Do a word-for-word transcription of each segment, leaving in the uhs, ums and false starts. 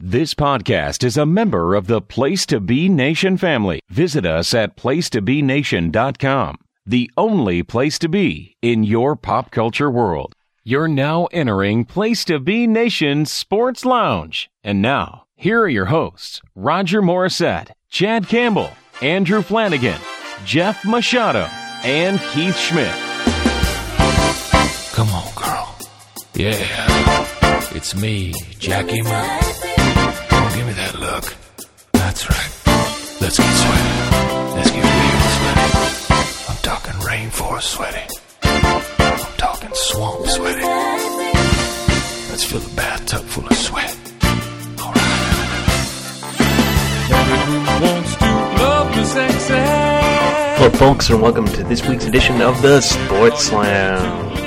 This podcast is a member of the Place to Be Nation family. Visit us at place to be nation dot com, the only place to be in your pop culture world. You're now entering Place to Be Nation's Sports Lounge. And now, here are your hosts, Roger Morissette, Chad Campbell, Andrew Flanagan, Jeff Machado, and Keith Schmidt. Come on, girl. Yeah, it's me, Jackie Murray. Give me that look. That's right. Let's get sweaty. Let's get real sweaty. I'm talking rainforest sweaty. I'm talking swamp sweaty. Let's fill the bathtub full of sweat. All right. Hello, folks, and welcome to this week's edition of the Sports Lounge.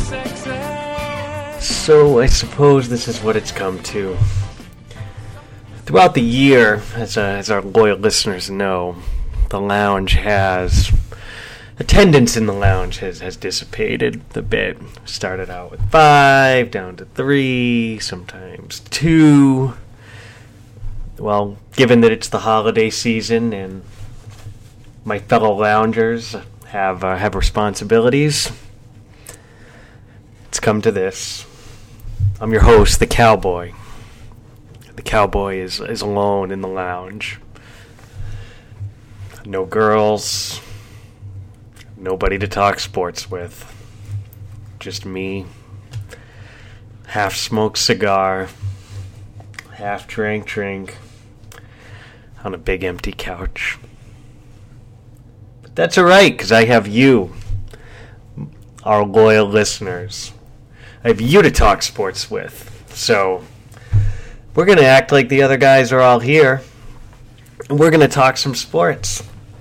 So, I suppose this is what it's come to. Throughout the year, as, uh, as our loyal listeners know, the lounge has, attendance in the lounge has, has dissipated a bit. Started out with five, down to three, sometimes two. Well, given that it's the holiday season and my fellow loungers have uh, have responsibilities, it's come to this. I'm your host, the Cowboy. The Cowboy is, is alone in the lounge. No girls. Nobody to talk sports with. Just me. Half-smoked cigar. Half-drank drink. On a big empty couch. But that's alright, because I have you. Our loyal listeners. I have you to talk sports with. So we're going to act like the other guys are all here, and we're going to talk some sports.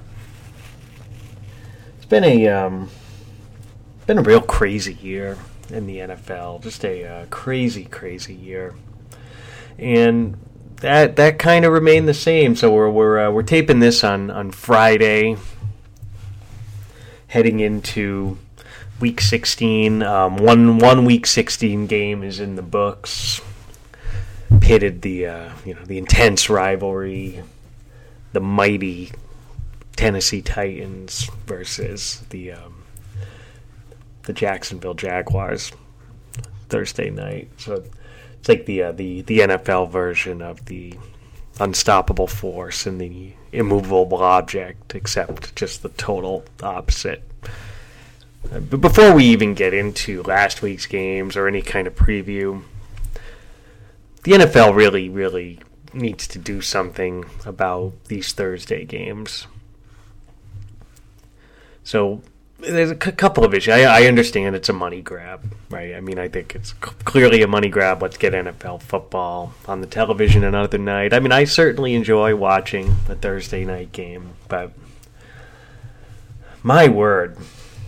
It's been a um, been a real crazy year in the N F L, just a uh, crazy, crazy year, and that that kind of remained the same. So we're we're uh, we're taping this on on Friday, heading into Week sixteen. Um, one one Week sixteen game is in the books. Pitted the uh, you know the intense rivalry, the mighty Tennessee Titans versus the um, the Jacksonville Jaguars Thursday night. So it's like the uh, the the N F L version of the unstoppable force and the immovable object, except just the total opposite. Uh, but before we even get into last week's games or any kind of preview, the N F L really, really needs to do something about these Thursday games. So there's a c- couple of issues. I, I understand it's a money grab, right? I mean, I think it's c- clearly a money grab. Let's get N F L football on the television another night. I mean, I certainly enjoy watching a Thursday night game, but my word,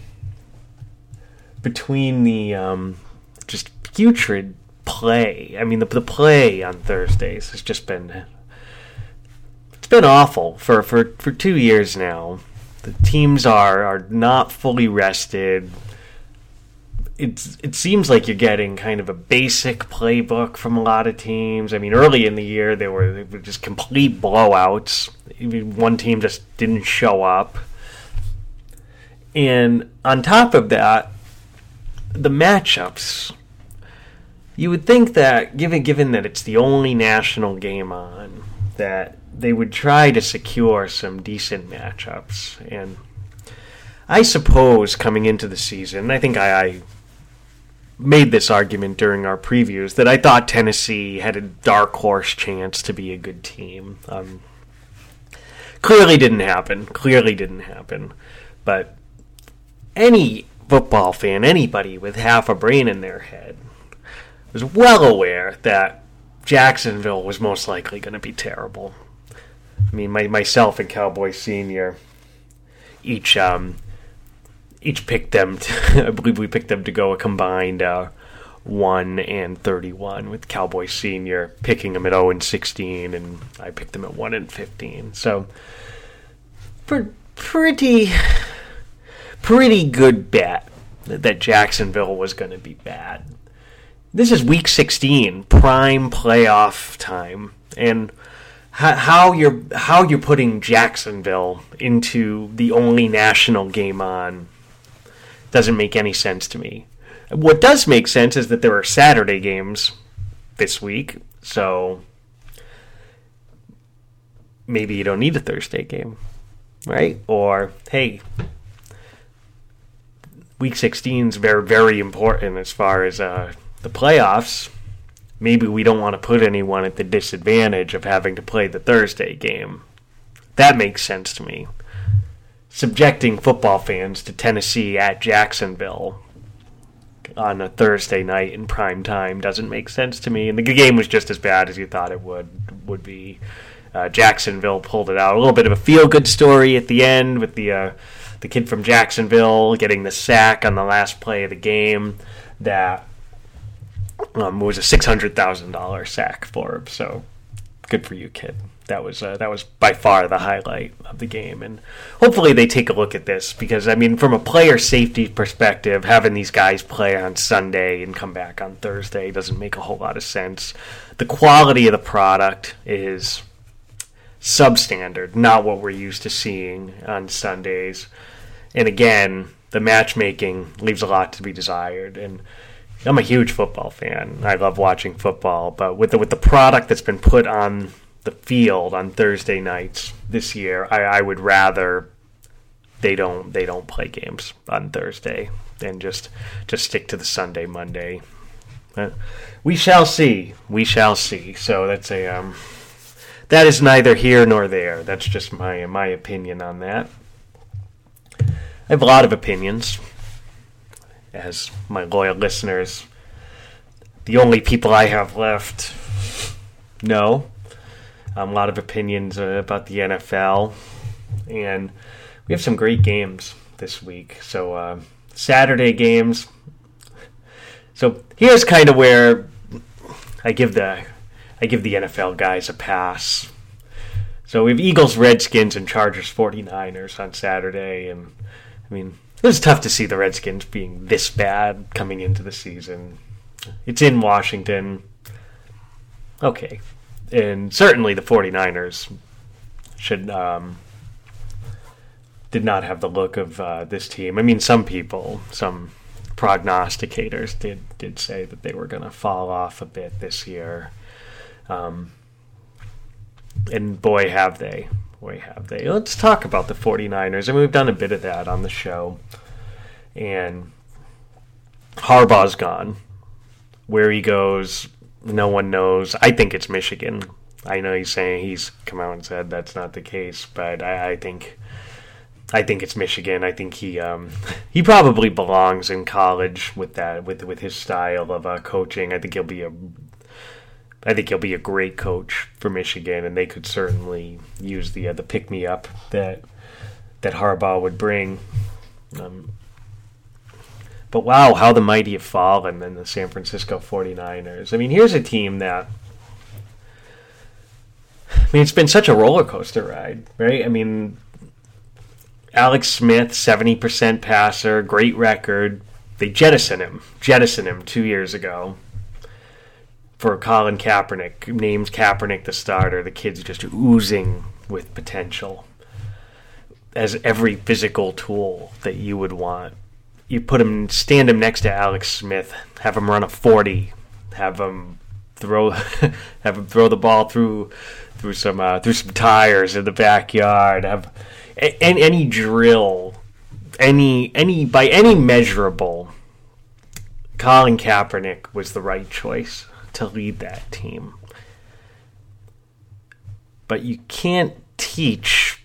between the um, just putrid play. I mean, the the play on Thursdays has just been it's been awful for, for, for two years now. The teams are, are not fully rested. It's it seems like you're getting kind of a basic playbook from a lot of teams. I mean, early in the year they were, they were just complete blowouts. Even one team just didn't show up. And on top of that, the matchups. You would think that, given given that it's the only national game on, that they would try to secure some decent matchups. And I suppose coming into the season, I think I, I made this argument during our previews, that I thought Tennessee had a dark horse chance to be a good team. Um, clearly didn't happen. Clearly didn't happen. But any football fan, anybody with half a brain in their head, was well aware that Jacksonville was most likely going to be terrible. I mean, my, myself and Cowboy Senior each um, each picked them. To, I believe we picked them to go a combined uh, one and thirty-one, with Cowboy Senior picking them at zero and sixteen, and I picked them at one and fifteen. So, for pretty pretty good bet that Jacksonville was going to be bad. This is week sixteen, prime playoff time. And how you're how you're putting Jacksonville into the only national game on doesn't make any sense to me. What does make sense is that there are Saturday games this week, so maybe you don't need a Thursday game, right? Or, hey, week sixteen is very, very important as far as uh, the playoffs. Maybe we don't want to put anyone at the disadvantage of having to play the Thursday game. That makes sense to me. Subjecting football fans to Tennessee at Jacksonville on a Thursday night in prime time doesn't make sense to me. And the game was just as bad as you thought it would would be. Uh, Jacksonville pulled it out. A little bit of a feel-good story at the end with the uh, the kid from Jacksonville getting the sack on the last play of the game. That Um, it was a six hundred thousand dollars sack for him, so good for you, kid. That was uh, that was by far the highlight of the game, and hopefully they take a look at this because, I mean, from a player safety perspective, having these guys play on Sunday and come back on Thursday doesn't make a whole lot of sense. The quality of the product is substandard, not what we're used to seeing on Sundays, and again, the matchmaking leaves a lot to be desired, and I'm a huge football fan. I love watching football, but with the with the product that's been put on the field on Thursday nights this year, I, I would rather they don't they don't play games on Thursday and just just stick to the Sunday, Monday. But we shall see. We shall see. So that's a um, that is neither here nor there. That's just my my opinion on that. I have a lot of opinions. As my loyal listeners, the only people I have left know. Um, a lot of opinions uh, about the N F L. And we have some great games this week. So, uh, Saturday games. So, here's kind of where I give the I give the N F L guys a pass. So, we have Eagles, Redskins, and Chargers, forty-niners on Saturday. And, I mean, it was tough to see the Redskins being this bad coming into the season. It's in Washington. Okay. And certainly the forty-niners should um, did not have the look of uh, this team. I mean, some people, some prognosticators did, did say that they were going to fall off a bit this year. Um, and boy, have they. Boy, have they. Let's talk about the forty-niners. I mean, we've done a bit of that on the show. And Harbaugh's gone. Where he goes, no one knows. I think it's Michigan. I know he's saying he's come out and said that's not the case, but I, I think I think it's Michigan. I think he um, he probably belongs in college with that with with his style of uh, coaching. I think he'll be a I think he'll be a great coach for Michigan, and they could certainly use the uh, the pick me up that that Harbaugh would bring. Um, but wow, how the mighty have fallen in the San Francisco forty-niners. I mean, here's a team that, I mean, it's been such a roller coaster ride, right? I mean, Alex Smith, seventy percent passer, great record. They jettisoned him, jettisoned him two years ago. For Colin Kaepernick, names Kaepernick the starter. The kid's just oozing with potential. As every physical tool that you would want. You put him, stand him next to Alex Smith, have him run a forty, have him throw, have him throw the ball through, through some uh, through some tires in the backyard. Have a, any drill, any any by any measurable. Colin Kaepernick was the right choice to lead that team. But you can't teach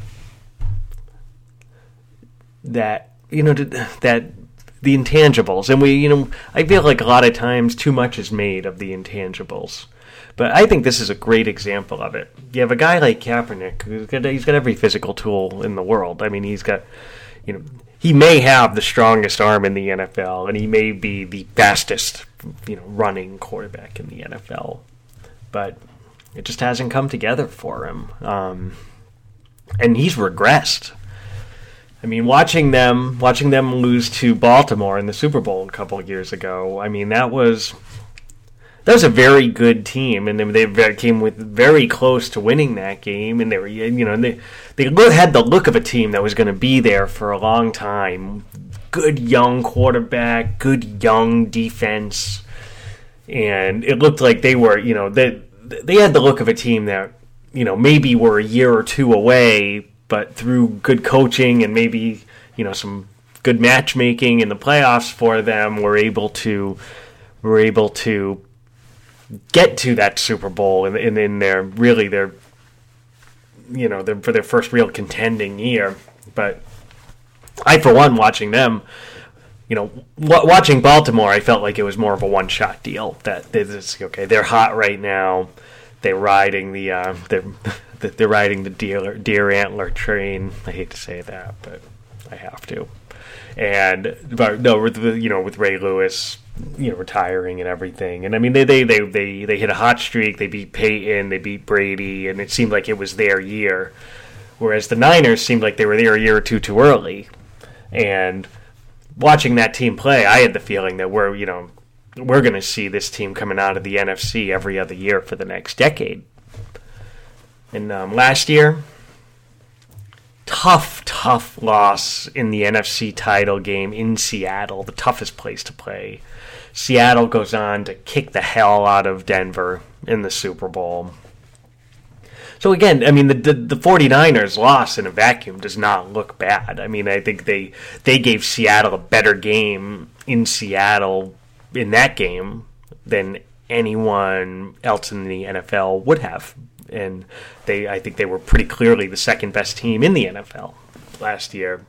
that, you know, that the intangibles. And we, you know, I feel like a lot of times too much is made of the intangibles. But I think this is a great example of it. You have a guy like Kaepernick, who's got, he's got every physical tool in the world. I mean, he's got, you know, he may have the strongest arm in the N F L, and he may be the fastest, you know, running quarterback in the N F L. But it just hasn't come together for him. Um, and he's regressed. I mean, watching them watching them lose to Baltimore in the Super Bowl a couple of years ago, I mean, that was that was a very good team, and they they came with very close to winning that game, and they were, you know, and they they had the look of a team that was going to be there for a long time. Good young quarterback, good young defense, and it looked like they were, you know, they they had the look of a team that, you know, maybe were a year or two away, but through good coaching and maybe, you know, some good matchmaking in the playoffs for them, were able to were able to get to that Super Bowl and in, in, in their really their you know their, for their first real contending year. But I, for one, watching them, you know, w- watching Baltimore, I felt like it was more of a one-shot deal. That it's okay, they're hot right now. They're riding the uh, they're they're riding the deer deer antler train. I hate to say that, but I have to. And but no, with the, you know, with Ray Lewis, you know, retiring and everything, and I mean they they, they they they hit a hot streak. They beat Peyton, they beat Brady, and it seemed like it was their year. Whereas the Niners seemed like they were there a year or two too early. And watching that team play, I had the feeling that we're you know we're going to see this team coming out of the N F C every other year for the next decade. And um, last year, tough, tough loss in the N F C title game in Seattle, the toughest place to play. Seattle goes on to kick the hell out of Denver in the Super Bowl. So again, I mean, the, the the 49ers loss in a vacuum does not look bad. I mean, I think they they gave Seattle a better game in Seattle in that game than anyone else in the N F L would have. And they, I think they were pretty clearly the second best team in the N F L last year.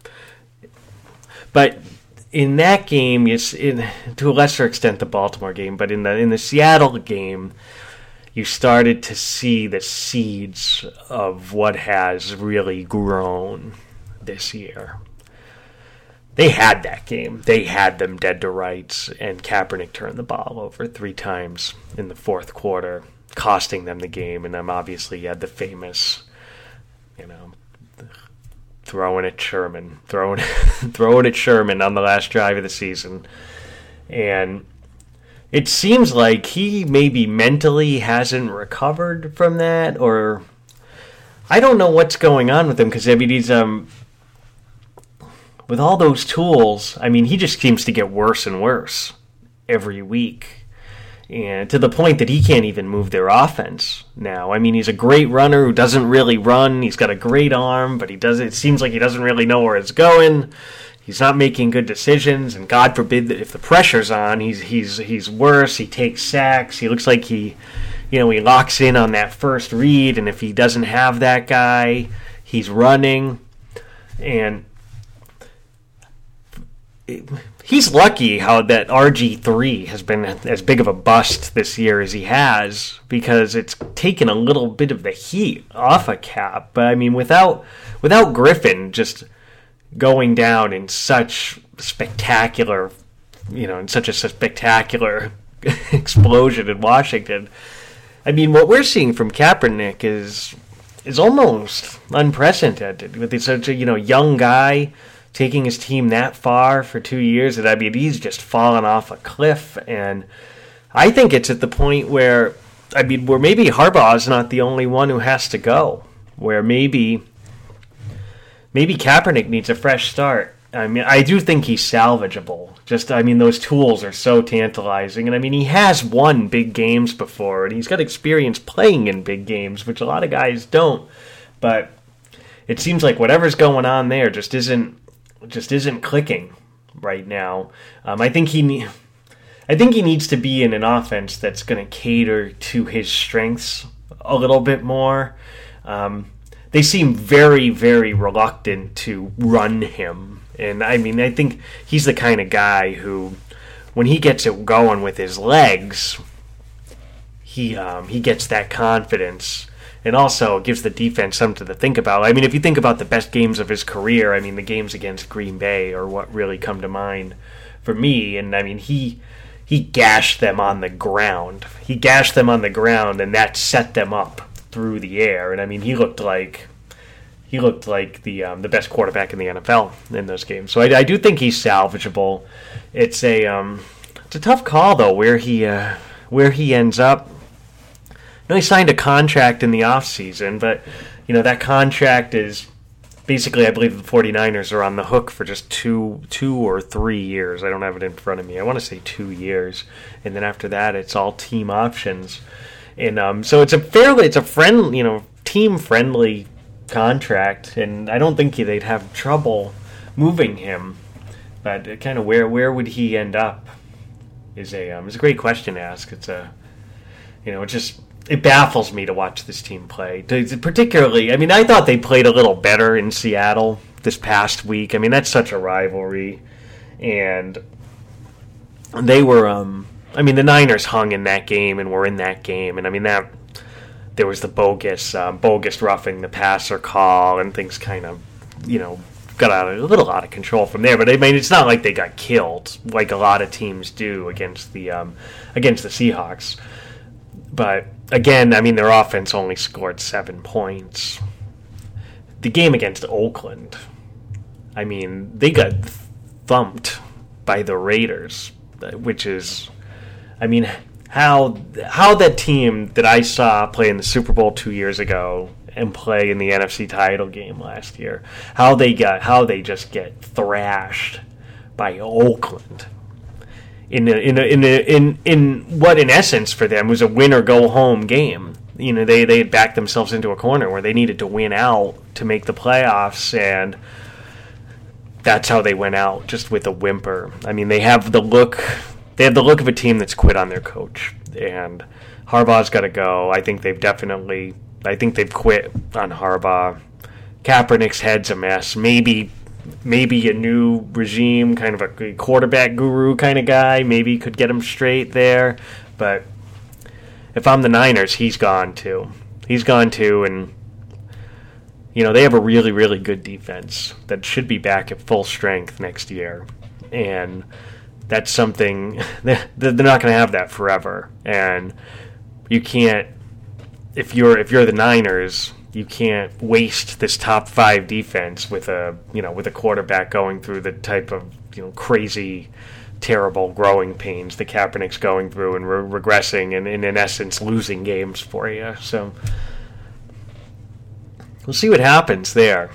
But in that game, it's in, to a lesser extent the Baltimore game, but in the in the Seattle game, you started to see the seeds of what has really grown this year. They had that game. They had them dead to rights, and Kaepernick turned the ball over three times in the fourth quarter, costing them the game. And then obviously you had the famous, you know, throwing at Sherman, throwing, throwing at Sherman on the last drive of the season. And it seems like he maybe mentally hasn't recovered from that, or I don't know what's going on with him, because I mean he's um with all those tools, I mean he just seems to get worse and worse every week, and to the point that he can't even move their offense now. I mean he's a great runner who doesn't really run. He's got a great arm, but he does it seems like he doesn't really know where it's going. He's not making good decisions, and God forbid that if the pressure's on, he's he's he's worse. He takes sacks. He looks like he, you know, he locks in on that first read, and if he doesn't have that guy, he's running. And it, he's lucky how that R G three has been as big of a bust this year as he has, because it's taken a little bit of the heat off of Cap. But I mean, without without Griffin just going down in such spectacular, you know, in such a spectacular explosion in Washington. I mean, what we're seeing from Kaepernick is is almost unprecedented. With such a, you know, young guy taking his team that far for two years, and I mean, he's just fallen off a cliff. And I think it's at the point where, I mean, where maybe Harbaugh's not the only one who has to go. Where maybe. Maybe Kaepernick needs a fresh start. I mean, I do think he's salvageable. Just, I mean, those tools are so tantalizing. And, I mean, he has won big games before, and he's got experience playing in big games, which a lot of guys don't. But it seems like whatever's going on there just isn't just isn't clicking right now. Um, I think he ne- I think he needs to be in an offense that's going to cater to his strengths a little bit more. Um They seem very, very reluctant to run him. And, I mean, I think he's the kind of guy who, when he gets it going with his legs, he um, he gets that confidence. And also gives the defense something to think about. I mean, if you think about the best games of his career, I mean, the games against Green Bay are what really come to mind for me. And, I mean, he he gashed them on the ground. He gashed them on the ground, and that set them up through the air. And I mean, he looked like he looked like the um, the best quarterback in the N F L in those games. So I, I do think he's salvageable. It's a um, it's a tough call though, where he uh, where he ends up. No, he signed a contract in the offseason, but, you know, that contract is basically, I believe the 49ers are on the hook for just two two or three years. I don't have it in front of me. I want to say two years. And then after that, it's all team options. And um, so it's a fairly, it's a friend, you know, team-friendly contract, and I don't think they'd have trouble moving him. But kind of where where would he end up is a um, is a great question to ask. It's a, you know, it just it baffles me to watch this team play. Particularly, I mean, I thought they played a little better in Seattle this past week. I mean, that's such a rivalry, and they were. Um, I mean, the Niners hung in that game and were in that game, and I mean that there was the bogus um, bogus roughing the passer call, and things kind of, you know, got out of, a little out of control from there. But I mean, it's not like they got killed like a lot of teams do against the um, against the Seahawks. But again, I mean, their offense only scored seven points. The game against Oakland, I mean, they got thumped by the Raiders, which is, I mean, how how that team that I saw play in the Super Bowl two years ago and play in the N F C title game last year, how they got how they just get thrashed by Oakland. In a, in a, in a, in in what in essence for them was a win or go home game. You know, they they had backed themselves into a corner where they needed to win out to make the playoffs, and that's how they went out, just with a whimper. I mean, they have the look they have the look of a team that's quit on their coach, and Harbaugh's got to go. I think they've definitely I think they've quit on Harbaugh. Kaepernick's head's a mess. Maybe. Maybe a new regime, kind of a quarterback guru kind of guy, maybe could get him straight there. But if I'm the Niners, he's gone too. He's gone too, and, you know, they have a really, really good defense that should be back at full strength next year. And that's something, they're not going to have that forever. And you can't, if you're if you're the Niners, you can't waste this top five defense with a you know with a quarterback going through the type of you know crazy, terrible growing pains that Kaepernick's going through and re- regressing and, and in essence losing games for you. So we'll see what happens there.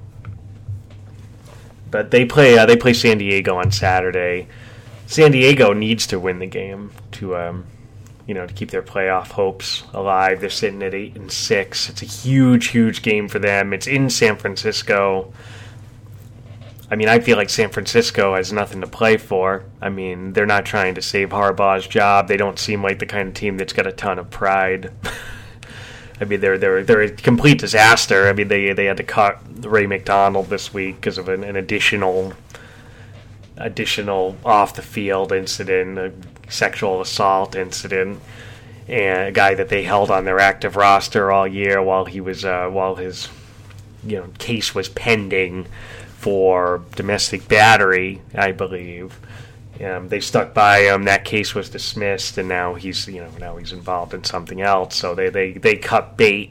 But they play uh, they play San Diego on Saturday. San Diego needs to win the game to. Um, You know, to keep their playoff hopes alive. They're sitting at eight and six. It's a huge, huge game for them. It's in San Francisco. I mean, I feel like San Francisco has nothing to play for. I mean, they're not trying to save Harbaugh's job. They don't seem like the kind of team that's got a ton of pride. I mean, they're they're they're a complete disaster. I mean, they they had to cut Ray McDonald this week because of an, an additional additional off the field incident. A, sexual assault incident, and a guy that they held on their active roster all year while he was uh, while his you know case was pending for domestic battery, I believe. Um, they stuck by him. That case was dismissed, and now he's you know now he's involved in something else. So they they, they cut bait.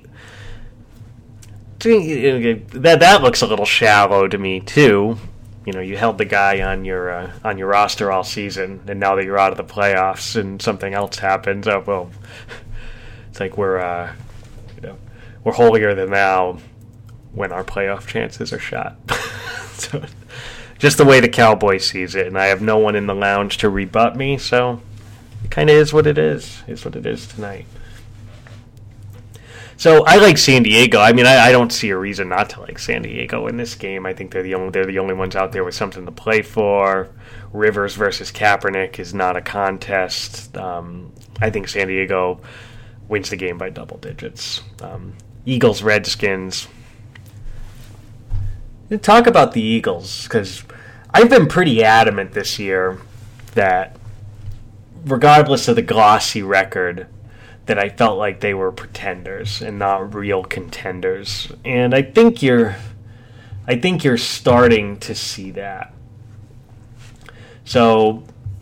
That that looks a little shallow to me too. You know, you held the guy on your uh, on your roster all season, and now that you're out of the playoffs and something else happens, oh well, it's like we're uh, you know we're holier than thou when our playoff chances are shot. So, just the way the Cowboy sees it, and I have no one in the lounge to rebut me, so it kind of is what it is. Is what it is tonight. So I like San Diego. I mean, I, I don't see a reason not to like San Diego in this game. I think they're the only they're the only ones out there with something to play for. Rivers versus Kaepernick is not a contest. Um, I think San Diego wins the game by double digits. Um, Eagles, Redskins. Talk about the Eagles, because I've been pretty adamant this year that regardless of the glossy record, that I felt like they were pretenders and not real contenders. And I think you're I think you're starting to see that. So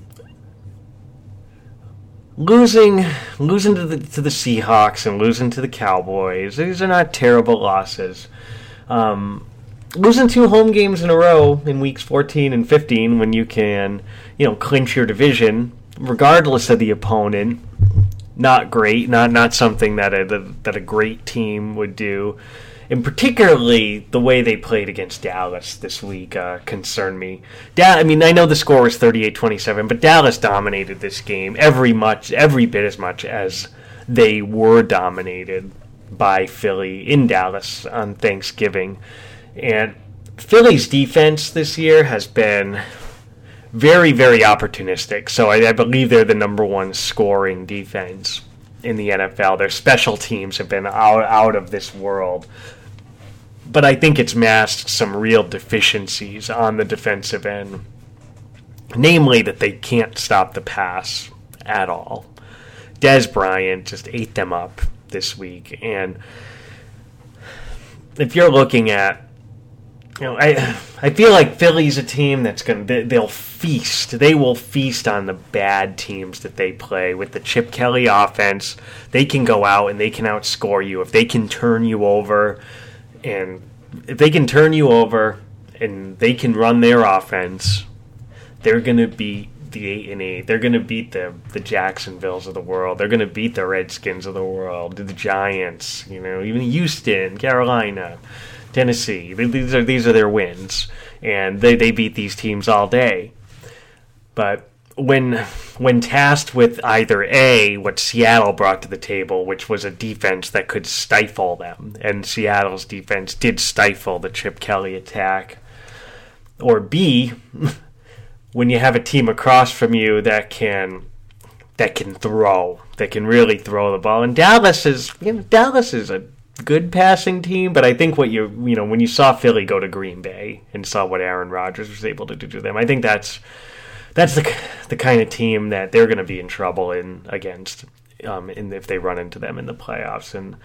losing losing to the to the Seahawks and losing to the Cowboys, these are not terrible losses. Um, losing two home games in a row in weeks fourteen and fifteen when you can, you know, clinch your division regardless of the opponent, not great, not not something that a that a great team would do. And particularly the way they played against Dallas this week uh, concerned me. Da- I mean, I know the score was thirty-eight twenty-seven, but Dallas dominated this game every much, every bit as much as they were dominated by Philly in Dallas on Thanksgiving. And Philly's defense this year has been very, very opportunistic. So I, I believe they're the number one scoring defense in the N F L. Their special teams have been out, out of this world. But I think it's masked some real deficiencies on the defensive end. Namely that they can't stop the pass at all. Dez Bryant just ate them up this week. And if you're looking at, you know, I I feel like Philly's a team that's going to, they'll feast. They will feast on the bad teams that they play. With the Chip Kelly offense, they can go out and they can outscore you. If they can turn you over, and if they can turn you over and they can run their offense, they're going to beat the eight and eight. They're going to beat the the Jacksonvilles of the world. They're going to beat the Redskins of the world, the Giants, you know, even Houston, Carolina, Tennessee. These are these are their wins, and they, they beat these teams all day. But when when tasked with either A, what Seattle brought to the table, which was a defense that could stifle them, and Seattle's defense did stifle the Chip Kelly attack, or B, when you have a team across from you that can that can throw, that can really throw the ball. And Dallas is, you know, Dallas is a good passing team, but I think what you you know when you saw Philly go to Green Bay and saw what Aaron Rodgers was able to do to them, I think that's that's the the kind of team that they're going to be in trouble in against, um, in, if they run into them in the playoffs. And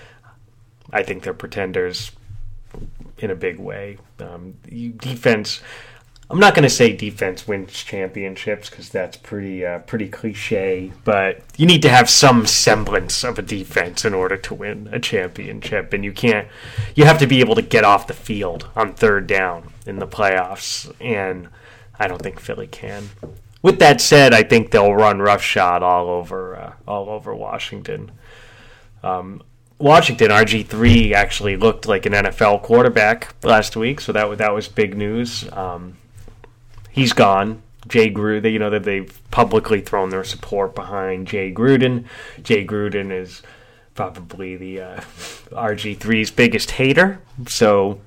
I think they're pretenders in a big way. Um, you, defense. I'm not going to say defense wins championships because that's pretty uh, pretty cliche, but you need to have some semblance of a defense in order to win a championship, and you can't. You have to be able to get off the field on third down in the playoffs, and I don't think Philly can. With that said, I think they'll run roughshod all over uh, all over Washington. Um, Washington, R G three actually looked like an N F L quarterback last week, so that that was big news. Um, He's gone. Jay Gruden, you know, that they've publicly thrown their support behind Jay Gruden. Jay Gruden is probably the uh, R G three's biggest hater. So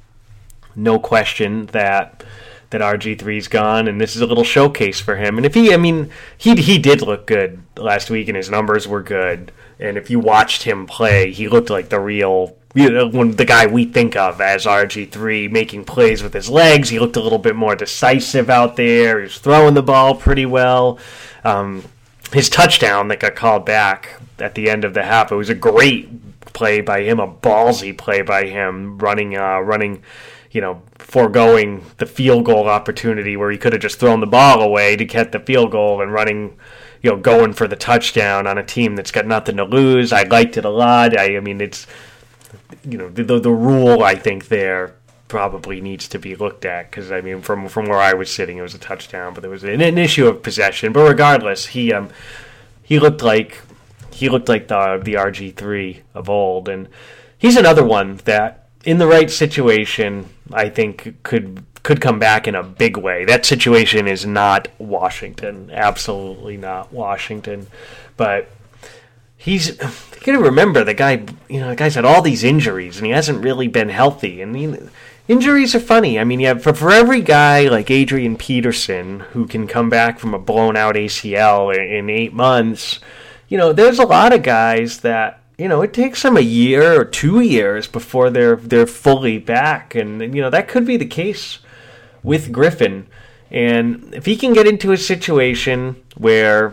no question that that R G three's gone, and this is a little showcase for him. And if he, I mean, he he did look good last week, and his numbers were good. And if you watched him play, he looked like the real, you know, when the guy we think of as R G three, making plays with his legs. He looked a little bit more decisive out there. He was throwing the ball pretty well. Um, his touchdown that got called back at the end of the half, it was a great play by him, a ballsy play by him, running, uh, running, you know, foregoing the field goal opportunity where he could have just thrown the ball away to get the field goal and running, you know, going for the touchdown on a team that's got nothing to lose. I liked it a lot. I, I mean, it's, you know, the, the the rule, I think, there probably needs to be looked at, because, I mean, from from where I was sitting, it was a touchdown, but there was an, an issue of possession. But regardless, he um he looked like he looked like the the R G three of old, and he's another one that, in the right situation, I think could could come back in a big way. That situation is not Washington, absolutely not Washington, but he's, you got to remember, the guy, you know, the guy's had all these injuries, and he hasn't really been healthy. And he, injuries are funny. I mean, you have, for, for every guy like Adrian Peterson who can come back from a blown-out A C L in, in eight months, you know, there's a lot of guys that, you know, it takes them a year or two years before they're they're fully back. And, you know, that could be the case with Griffin. And if he can get into a situation where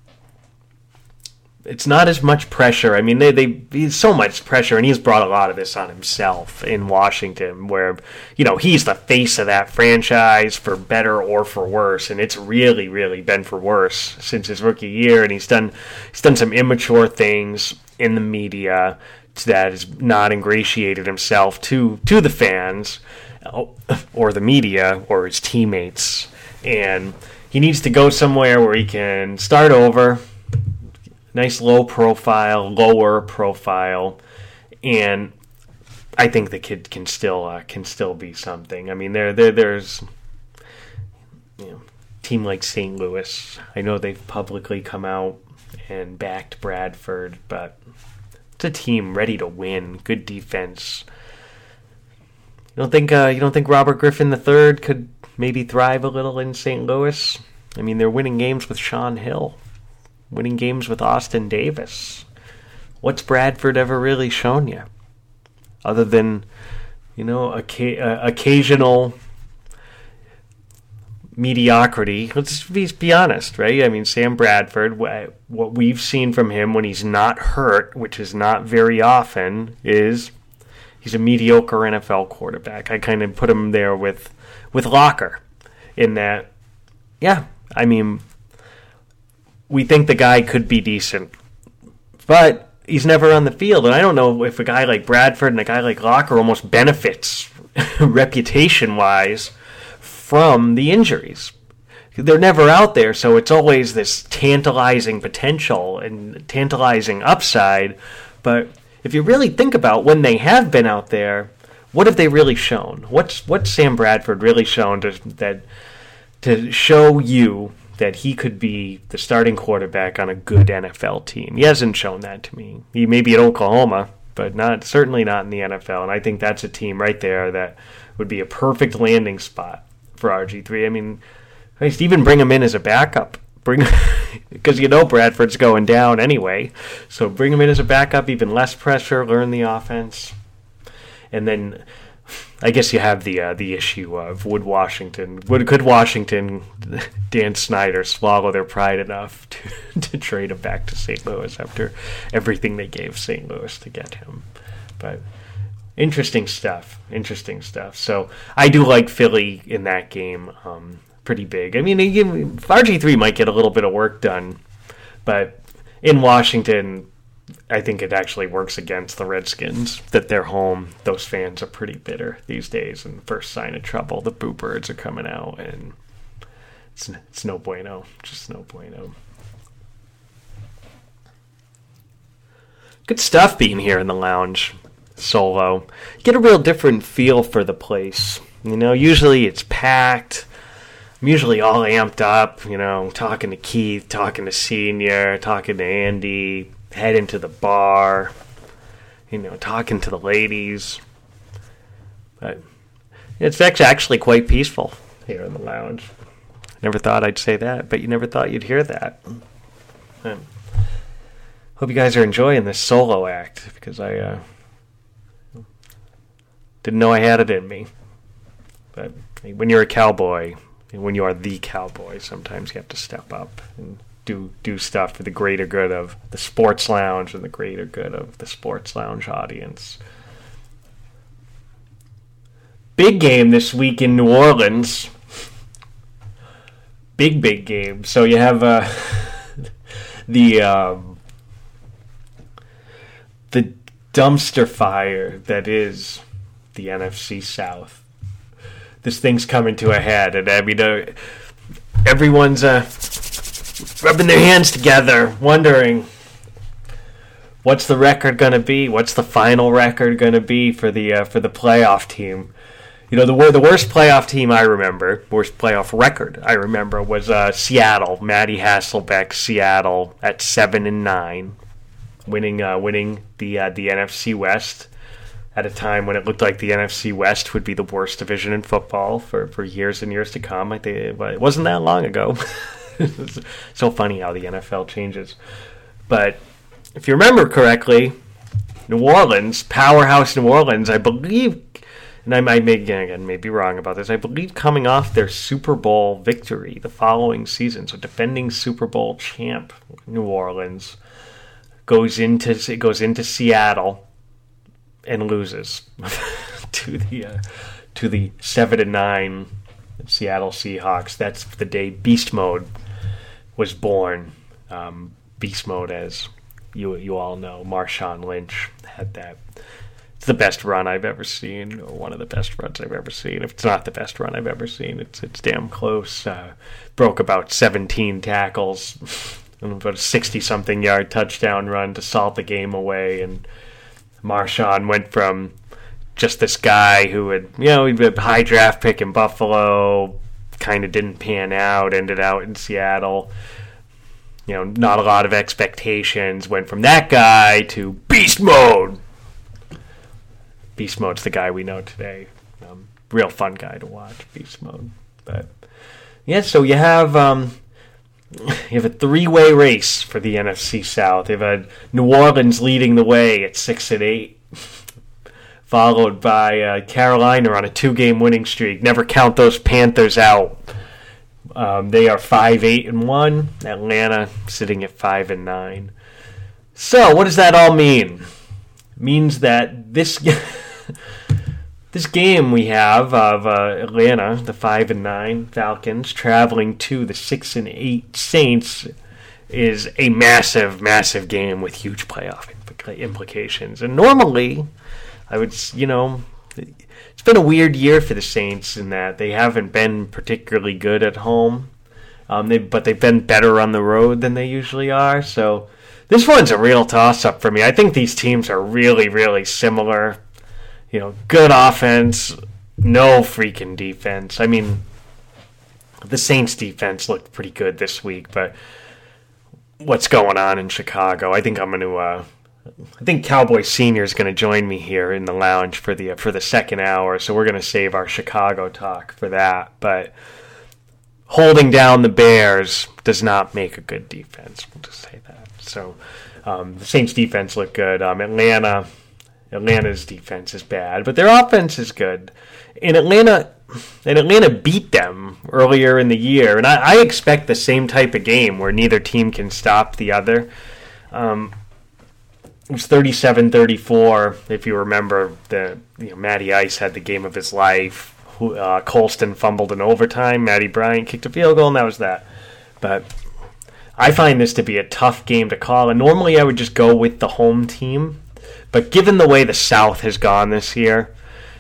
it's not as much pressure. I mean, they they he's so much pressure, and he's brought a lot of this on himself in Washington, where, you know, he's the face of that franchise for better or for worse, and it's really, really been for worse since his rookie year. And he's done he's done some immature things in the media that has not ingratiated himself to to the fans or the media or his teammates, and he needs to go somewhere where he can start over. nice low profile, lower profile, and I think the kid can still uh, can still be something. I mean, there there there's you know, a team like Saint Louis. I know they've publicly come out and backed Bradford, but it's a team ready to win. Good defense. You don't think uh, you don't think Robert Griffin the third could maybe thrive a little in Saint Louis? I mean, they're winning games with Sean Hill, winning games with Austin Davis. What's Bradford ever really shown you? Other than, you know, oca- uh, occasional mediocrity. Let's be, be honest, right? I mean, Sam Bradford, what we've seen from him when he's not hurt, which is not very often, is he's a mediocre N F L quarterback. I kind of put him there with, with Locker in that, yeah, I mean, we think the guy could be decent, but he's never on the field, and I don't know if a guy like Bradford and a guy like Locker almost benefits reputation-wise from the injuries. They're never out there, so it's always this tantalizing potential and tantalizing upside. But if you really think about when they have been out there, what have they really shown? What's what's Sam Bradford really shown to, that to show you that he could be the starting quarterback on a good N F L team? He hasn't shown that to me. He may be at Oklahoma, but not certainly not in the N F L. And I think that's a team right there that would be a perfect landing spot for R G three. I mean, even bring him in as a backup. Bring because you know Bradford's going down anyway. So bring him in as a backup, even less pressure, learn the offense. And then I guess you have the uh, the issue of would Washington, would could Washington, Dan Snyder, swallow their pride enough to, to trade him back to Saint Louis after everything they gave Saint Louis to get him? But interesting stuff, interesting stuff. So I do like Philly in that game, um, pretty big. I mean, R G three might get a little bit of work done, but in Washington, I think it actually works against the Redskins that they're home. Those fans are pretty bitter these days, and first sign of trouble, the Boo Birds are coming out, and it's, it's no bueno, just no bueno. Good stuff being here in the lounge solo. Get a real different feel for the place. You know, usually it's packed. I'm usually all amped up, you know, talking to Keith, talking to Senior, talking to Andy, heading to the bar, you know, talking to the ladies. But it's actually quite peaceful here in the lounge. Never thought I'd say that, but you never thought you'd hear that. Um, hope you guys are enjoying this solo act, because I uh, didn't know I had it in me. But when you're a cowboy, when you are the cowboy, sometimes you have to step up and do do stuff for the greater good of the sports lounge and the greater good of the sports lounge audience. Big game this week in New Orleans. Big, big game. So you have uh, the um, the dumpster fire that is the N F C South. This thing's coming to a head, and I mean, uh, everyone's uh, rubbing their hands together, wondering what's the record going to be? What's the final record going to be for the uh, for the playoff team? You know, the the worst playoff team I remember, worst playoff record I remember was uh, Seattle. Matty Hasselbeck's Seattle at seven and nine, winning uh, winning the uh, the N F C West at a time when it looked like the N F C West would be the worst division in football for, for years and years to come. I think it wasn't that long ago. It's so funny how the N F L changes. But if you remember correctly, New Orleans, powerhouse New Orleans, I believe, and I might make, again, may be wrong about this, I believe coming off their Super Bowl victory the following season, so defending Super Bowl champ New Orleans goes into goes into Seattle and loses to the uh, to the seven and nine Seattle Seahawks. That's the day Beast Mode was born. Um, Beast Mode, as you you all know, Marshawn Lynch had that. It's the best run I've ever seen, or one of the best runs I've ever seen. If it's not the best run I've ever seen, it's it's damn close. Uh, broke about seventeen tackles about a sixty-something yard touchdown run to salt the game away. And Marshawn went from just this guy who had, you know, he'd been a high draft pick in Buffalo, kind of didn't pan out, ended out in Seattle. You know, not a lot of expectations. Went from that guy to beast mode. Beast mode's the guy we know today. Um, real fun guy to watch, beast mode. But yeah, so you have um, you have a three-way race for the N F C South. You've had New Orleans leading the way at six and eight, followed by uh, Carolina on a two-game winning streak. Never count those Panthers out. Um, they are five eight and one. Atlanta sitting at five and nine. So what does that all mean? It means that this this game we have of uh, Atlanta, the five and nine Falcons, traveling to the six and eight Saints, is a massive, massive game with huge playoff implications. And normally, I would, you know, it's been a weird year for the Saints in that they haven't been particularly good at home, um, they but they've been better on the road than they usually are. So this one's a real toss-up for me. I think these teams are really, really similar. You know, good offense, no freaking defense. I mean, the Saints' defense looked pretty good this week, but what's going on in Chicago? I think I'm going to. Uh, I think Cowboy Senior is going to join me here in the lounge for the for the second hour, so we're going to save our Chicago talk for that. But holding down the Bears does not make a good defense. We'll just say that. So um, the Saints' defense looked good. Um, Atlanta, Atlanta's defense is bad, but their offense is good. In Atlanta, and Atlanta beat them earlier in the year, and I, I expect the same type of game where neither team can stop the other. Um, It was thirty-seven thirty-four, if you remember. The you know, Matty Ice had the game of his life. Uh, Colston fumbled in overtime. Matty Bryant kicked a field goal, and that was that. But I find this to be a tough game to call. And normally I would just go with the home team. But given the way the South has gone this year,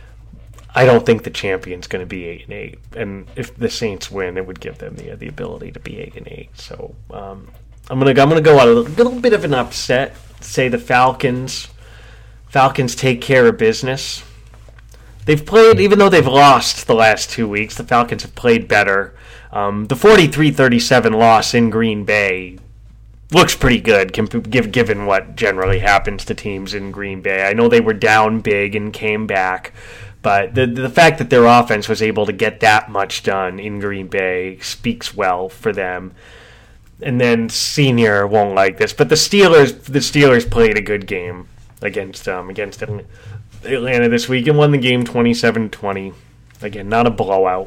I don't think the champion's going to be eight and eight. And if the Saints win, it would give them the the ability to be eight and eight. So um, I'm gonna I'm gonna go on a little bit of an upset. Say the Falcons. Falcons take care of business. They've played, even though they've lost the last two weeks, the Falcons have played better. Um, the forty-three thirty-seven loss in Green Bay looks pretty good, given what generally happens to teams in Green Bay. I know they were down big and came back, but the the fact that their offense was able to get that much done in Green Bay speaks well for them. And then Senior won't like this, but the Steelers the Steelers played a good game against um, against Atlanta this week and won the game twenty-seven twenty. Again, not a blowout.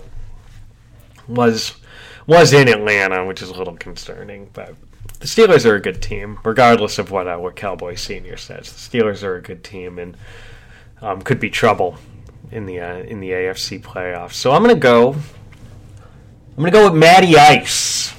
Was was in Atlanta, which is a little concerning, but the Steelers are a good team, regardless of what uh, what Cowboy Senior says. The Steelers are a good team and um, could be trouble in the uh, in the A F C playoffs. So I'm gonna go. I'm gonna go with Matty Ice.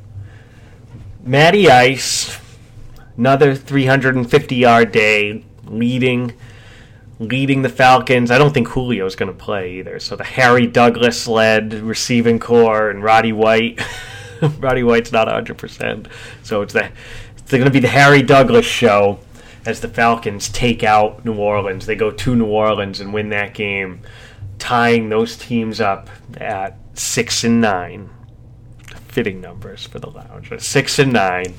Matty Ice, another three hundred fifty yard day, leading leading the Falcons. I don't think Julio's going to play either. So the Harry Douglas-led receiving core and Roddy White. Roddy White's not one hundred percent. So it's, the, it's going to be the Harry Douglas show as the Falcons take out New Orleans. They go to New Orleans and win that game, tying those teams up at six and nine. Fitting numbers for the lounge. Six and nine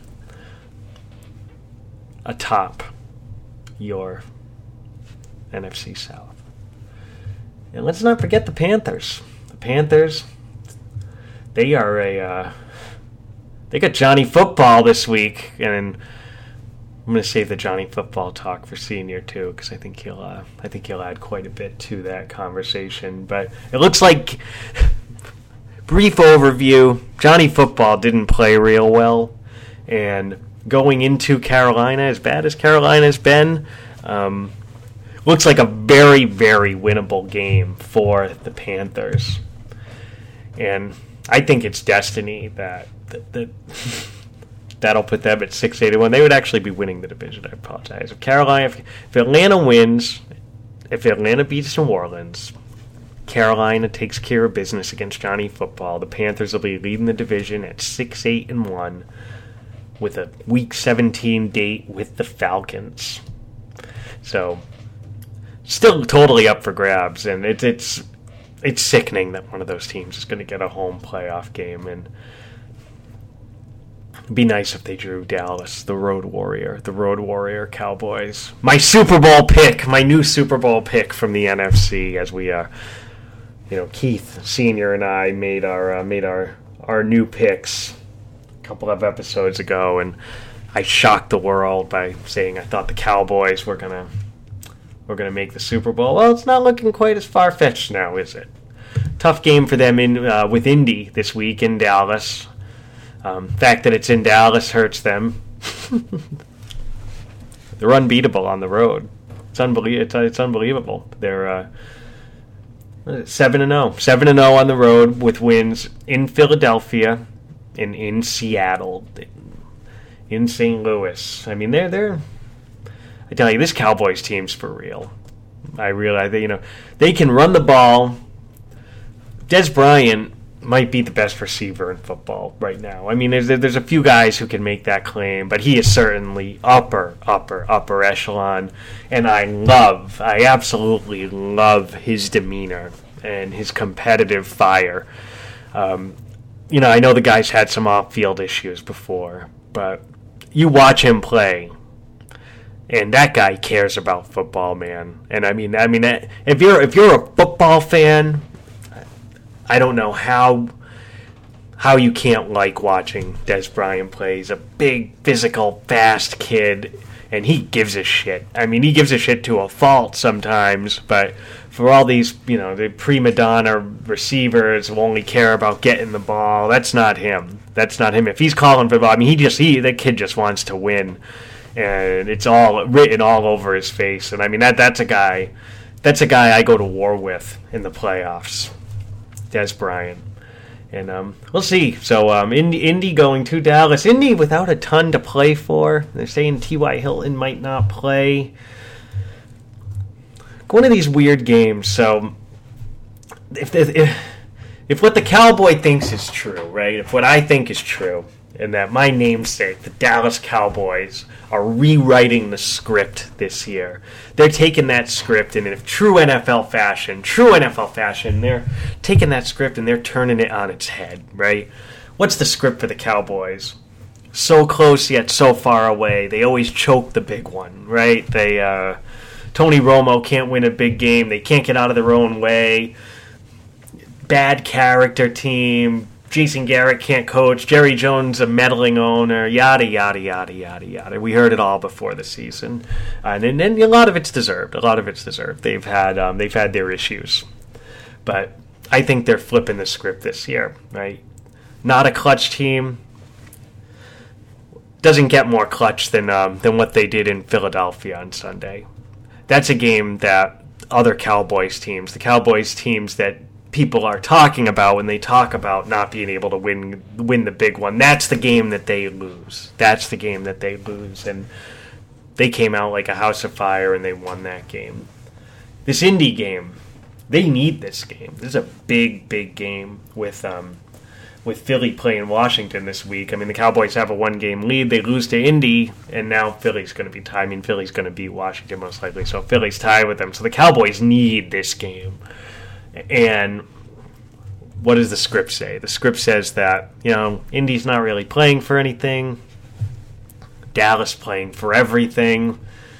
atop your N F C South. And let's not forget the Panthers. The Panthers, they are a uh, they got Johnny Football this week, and I'm going to save the Johnny Football talk for Senior too, because I think he'll uh, I think he'll add quite a bit to that conversation. But it looks like. Brief overview, Johnny Football didn't play real well, and going into Carolina, as bad as Carolina's been, um, looks like a very, very winnable game for the Panthers. And I think it's destiny that, that, that that'll put them at six eight and one. They would actually be winning the division, I apologize. If Carolina, if, if Atlanta wins, if Atlanta beats New Orleans, Carolina takes care of business against Johnny Football. The Panthers will be leading the division at six eight and one. with a Week seventeen date with the Falcons. So, still totally up for grabs, and it's it's it's sickening that one of those teams is going to get a home playoff game, and it'd be nice if they drew Dallas, the Road Warrior, the Road Warrior Cowboys. My Super Bowl pick, my new Super Bowl pick from the N F C, as we, uh, you know, Keith Senior and I made our uh, made our our new picks a couple of episodes ago, and I shocked the world by saying I thought the Cowboys were gonna were gonna make the Super Bowl. Well, it's not looking quite as far-fetched now, is it? Tough game for them in uh, with Indy this week in Dallas. Um, the fact that it's in Dallas hurts them. They're unbeatable on the road. It's unbelie- It's, it's unbelievable. They're uh, seven and zero, seven and zero on the road with wins in Philadelphia, and in Seattle, in Saint Louis. I mean, they're they're. I tell you, this Cowboys team's for real. I realize that, you know, they can run the ball. Des Bryant might be the best receiver in football right now. I mean, there's there's a few guys who can make that claim, but he is certainly upper, upper, upper echelon. And I love, I absolutely love his demeanor and his competitive fire. Um, you know, I know the guy's had some off-field issues before, but you watch him play, and that guy cares about football, man. And I mean, I mean, if you're if you're a football fan, I don't know how how you can't like watching Des Bryant play. He's a big, physical, fast kid, and he gives a shit. I mean, he gives a shit to a fault sometimes, but for all these, you know, the prima donna receivers who only care about getting the ball, that's not him. That's not him. If he's calling for the ball, I mean, he just, he, that kid just wants to win, and it's all written all over his face. And I mean, that that's a guy, that's a guy I go to war with in the playoffs. Des Bryant. And um, we'll see. So um, Indy, Indy going to Dallas. Indy without a ton to play for. They're saying T Y. Hilton might not play. One of these weird games. So if, if if what the Cowboy thinks is true, right? If what I think is true, and that my namesake, the Dallas Cowboys, are rewriting the script this year. They're taking that script, and in true N F L fashion, true N F L fashion, they're taking that script and they're turning it on its head, right? What's the script for the Cowboys? So close yet so far away. They always choke the big one, right? They uh, Tony Romo can't win a big game. They can't get out of their own way. Bad character team. Jason Garrett can't coach. Jerry Jones a meddling owner. Yada yada yada yada yada. We heard it all before the season, uh, and, and a lot of it's deserved. A lot of it's deserved. They've had um, they've had their issues, but I think they're flipping the script this year. Right? Not a clutch team. Doesn't get more clutch than um, than what they did in Philadelphia on Sunday. That's a game that other Cowboys teams, the Cowboys teams that people are talking about when they talk about not being able to win win the big one. That's the game that they lose. That's the game that they lose. And they came out like a house of fire and they won that game. This Indy game, they need this game. This is a big, big game with um, with Philly playing Washington this week. I mean, the Cowboys have a one-game lead. They lose to Indy, and now Philly's going to be tied. I mean, Philly's going to beat Washington most likely, so Philly's tied with them. So the Cowboys need this game. And what does the script say? The script says that, you know, Indy's not really playing for anything. Dallas playing for everything.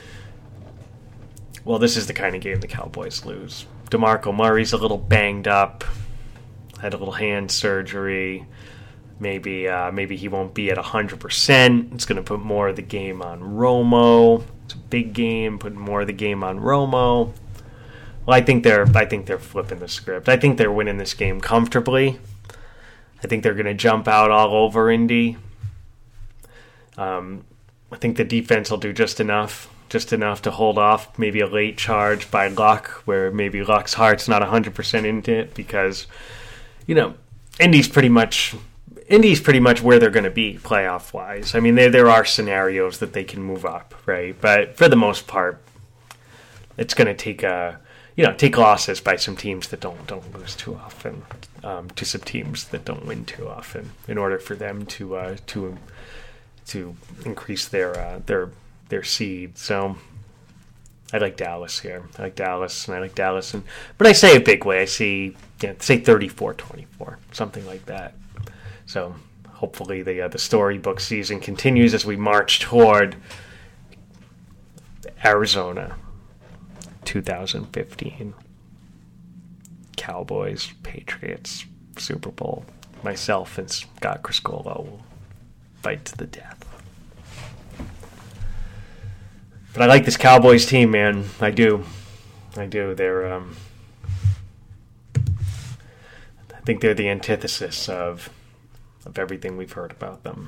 Well, this is the kind of game the Cowboys lose. DeMarco Murray's a little banged up. Had a little hand surgery. Maybe uh, maybe he won't be at one hundred percent. It's going to put more of the game on Romo. It's a big game, putting more of the game on Romo. Well, I think they're I think they're flipping the script. I think they're winning this game comfortably. I think they're going to jump out all over Indy. Um, I think the defense will do just enough, just enough to hold off maybe a late charge by Luck, where maybe Luck's heart's not one hundred percent into it because, you know, Indy's pretty much Indy's pretty much where they're going to be playoff-wise. I mean, there there are scenarios that they can move up, right? But for the most part, it's going to take a You know, take losses by some teams that don't don't lose too often, um, to some teams that don't win too often, in order for them to uh, to to increase their uh, their their seed. So I like Dallas here. I like Dallas, and I like Dallas, and but I say a big way. I see, you know, say thirty-four twenty-four, something like that. So hopefully the uh, the storybook season continues as we march toward Arizona twenty fifteen. Cowboys, Patriots, Super Bowl. Myself and Scott Criscolo will fight to the death. But I like this Cowboys team, man. I do. I do. They're, um... I think they're the antithesis of of everything we've heard about them.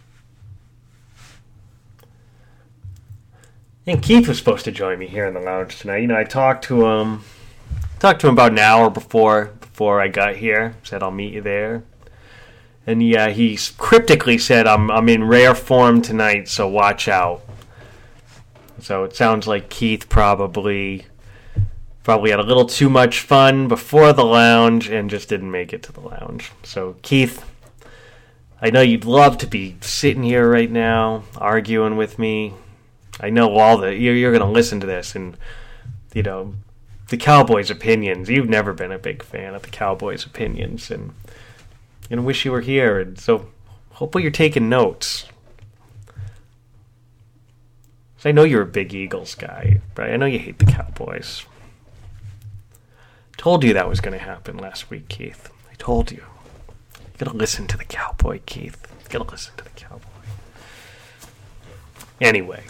And Keith was supposed to join me here in the lounge tonight. You know, I talked to him... Talked to him about an hour before before I got here. Said I'll meet you there, and yeah, he cryptically said I'm I'm in rare form tonight, so watch out. So it sounds like Keith probably probably had a little too much fun before the lounge and just didn't make it to the lounge. So Keith, I know you'd love to be sitting here right now arguing with me. I know all the you're, you're going to listen to this and you know. The Cowboys' opinions. You've never been a big fan of the Cowboys' opinions, and I wish you were here. And so, hopefully, you're taking notes. So I know you're a big Eagles guy, but I know you hate the Cowboys. Told you that was going to happen last week, Keith. I told you. You gotta listen to the Cowboy, Keith. You gotta listen to the Cowboy. Anyway.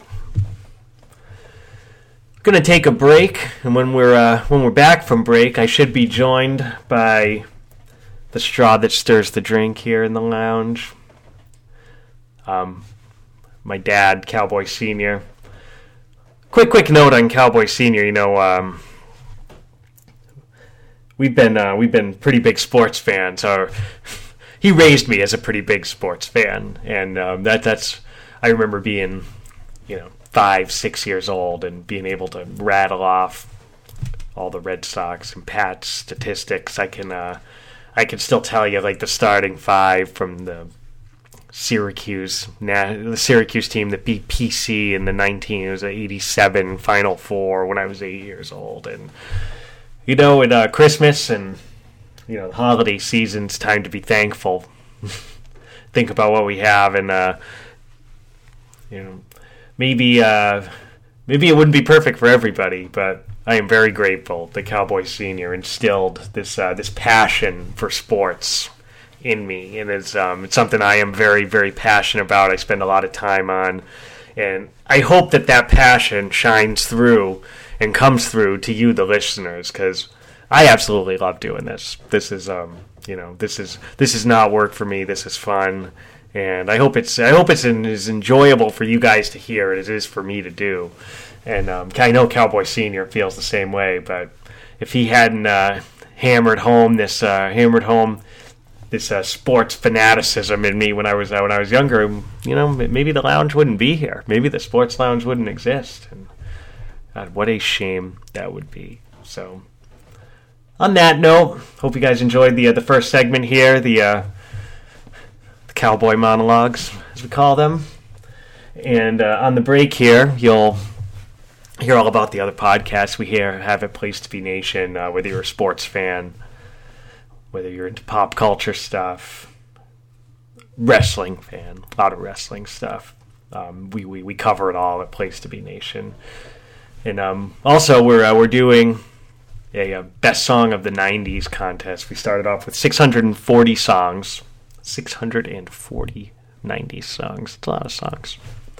Going to take a break, and when we're uh, when we're back from break, I should be joined by the straw that stirs the drink here in the lounge. Um, my dad, Cowboy Senior. Quick, quick note on Cowboy Senior. You know, um, we've been uh, we've been pretty big sports fans. Or he raised me as a pretty big sports fan, and um, that that's I remember being, you know. Five, six years old and being able to rattle off all the Red Sox and Pats statistics. I can, uh, I can still tell you like the starting five from the Syracuse, the Syracuse team that beat P C in the nineteen. It was an eighty-seven Final Four when I was eight years old, and you know, at uh, Christmas and you know the holiday season's time to be thankful. Think about what we have, and uh, you know. Maybe uh, maybe it wouldn't be perfect for everybody, but I am very grateful that Cowboy Senior instilled this uh, this passion for sports in me, and it's um, it's something I am very very passionate about. I spend a lot of time on, and I hope that that passion shines through and comes through to you, the listeners, because I absolutely love doing this. This is um you know this is this is not work for me. This is fun. And I hope it's I hope it's an, as enjoyable for you guys to hear as it is for me to do. And um, I know Cowboy Senior feels the same way. But if he hadn't uh, hammered home this uh, hammered home this uh, sports fanaticism in me when I was uh, when I was younger, you know, maybe the lounge wouldn't be here. Maybe the sports lounge wouldn't exist. And God, what a shame that would be. So, on that note, hope you guys enjoyed the uh, the first segment here. The uh, Cowboy monologues, as we call them. And uh, on the break here, you'll hear all about the other podcasts we here have at Place to Be Nation, uh, whether you're a sports fan, whether you're into pop culture stuff, wrestling fan, a lot of wrestling stuff. Um, we, we, we cover it all at Place to Be Nation. And um, also, we're, uh, we're doing a, a Best Song of the nineties contest. We started off with six hundred forty songs. six hundred forty nineties songs. It's a lot of songs.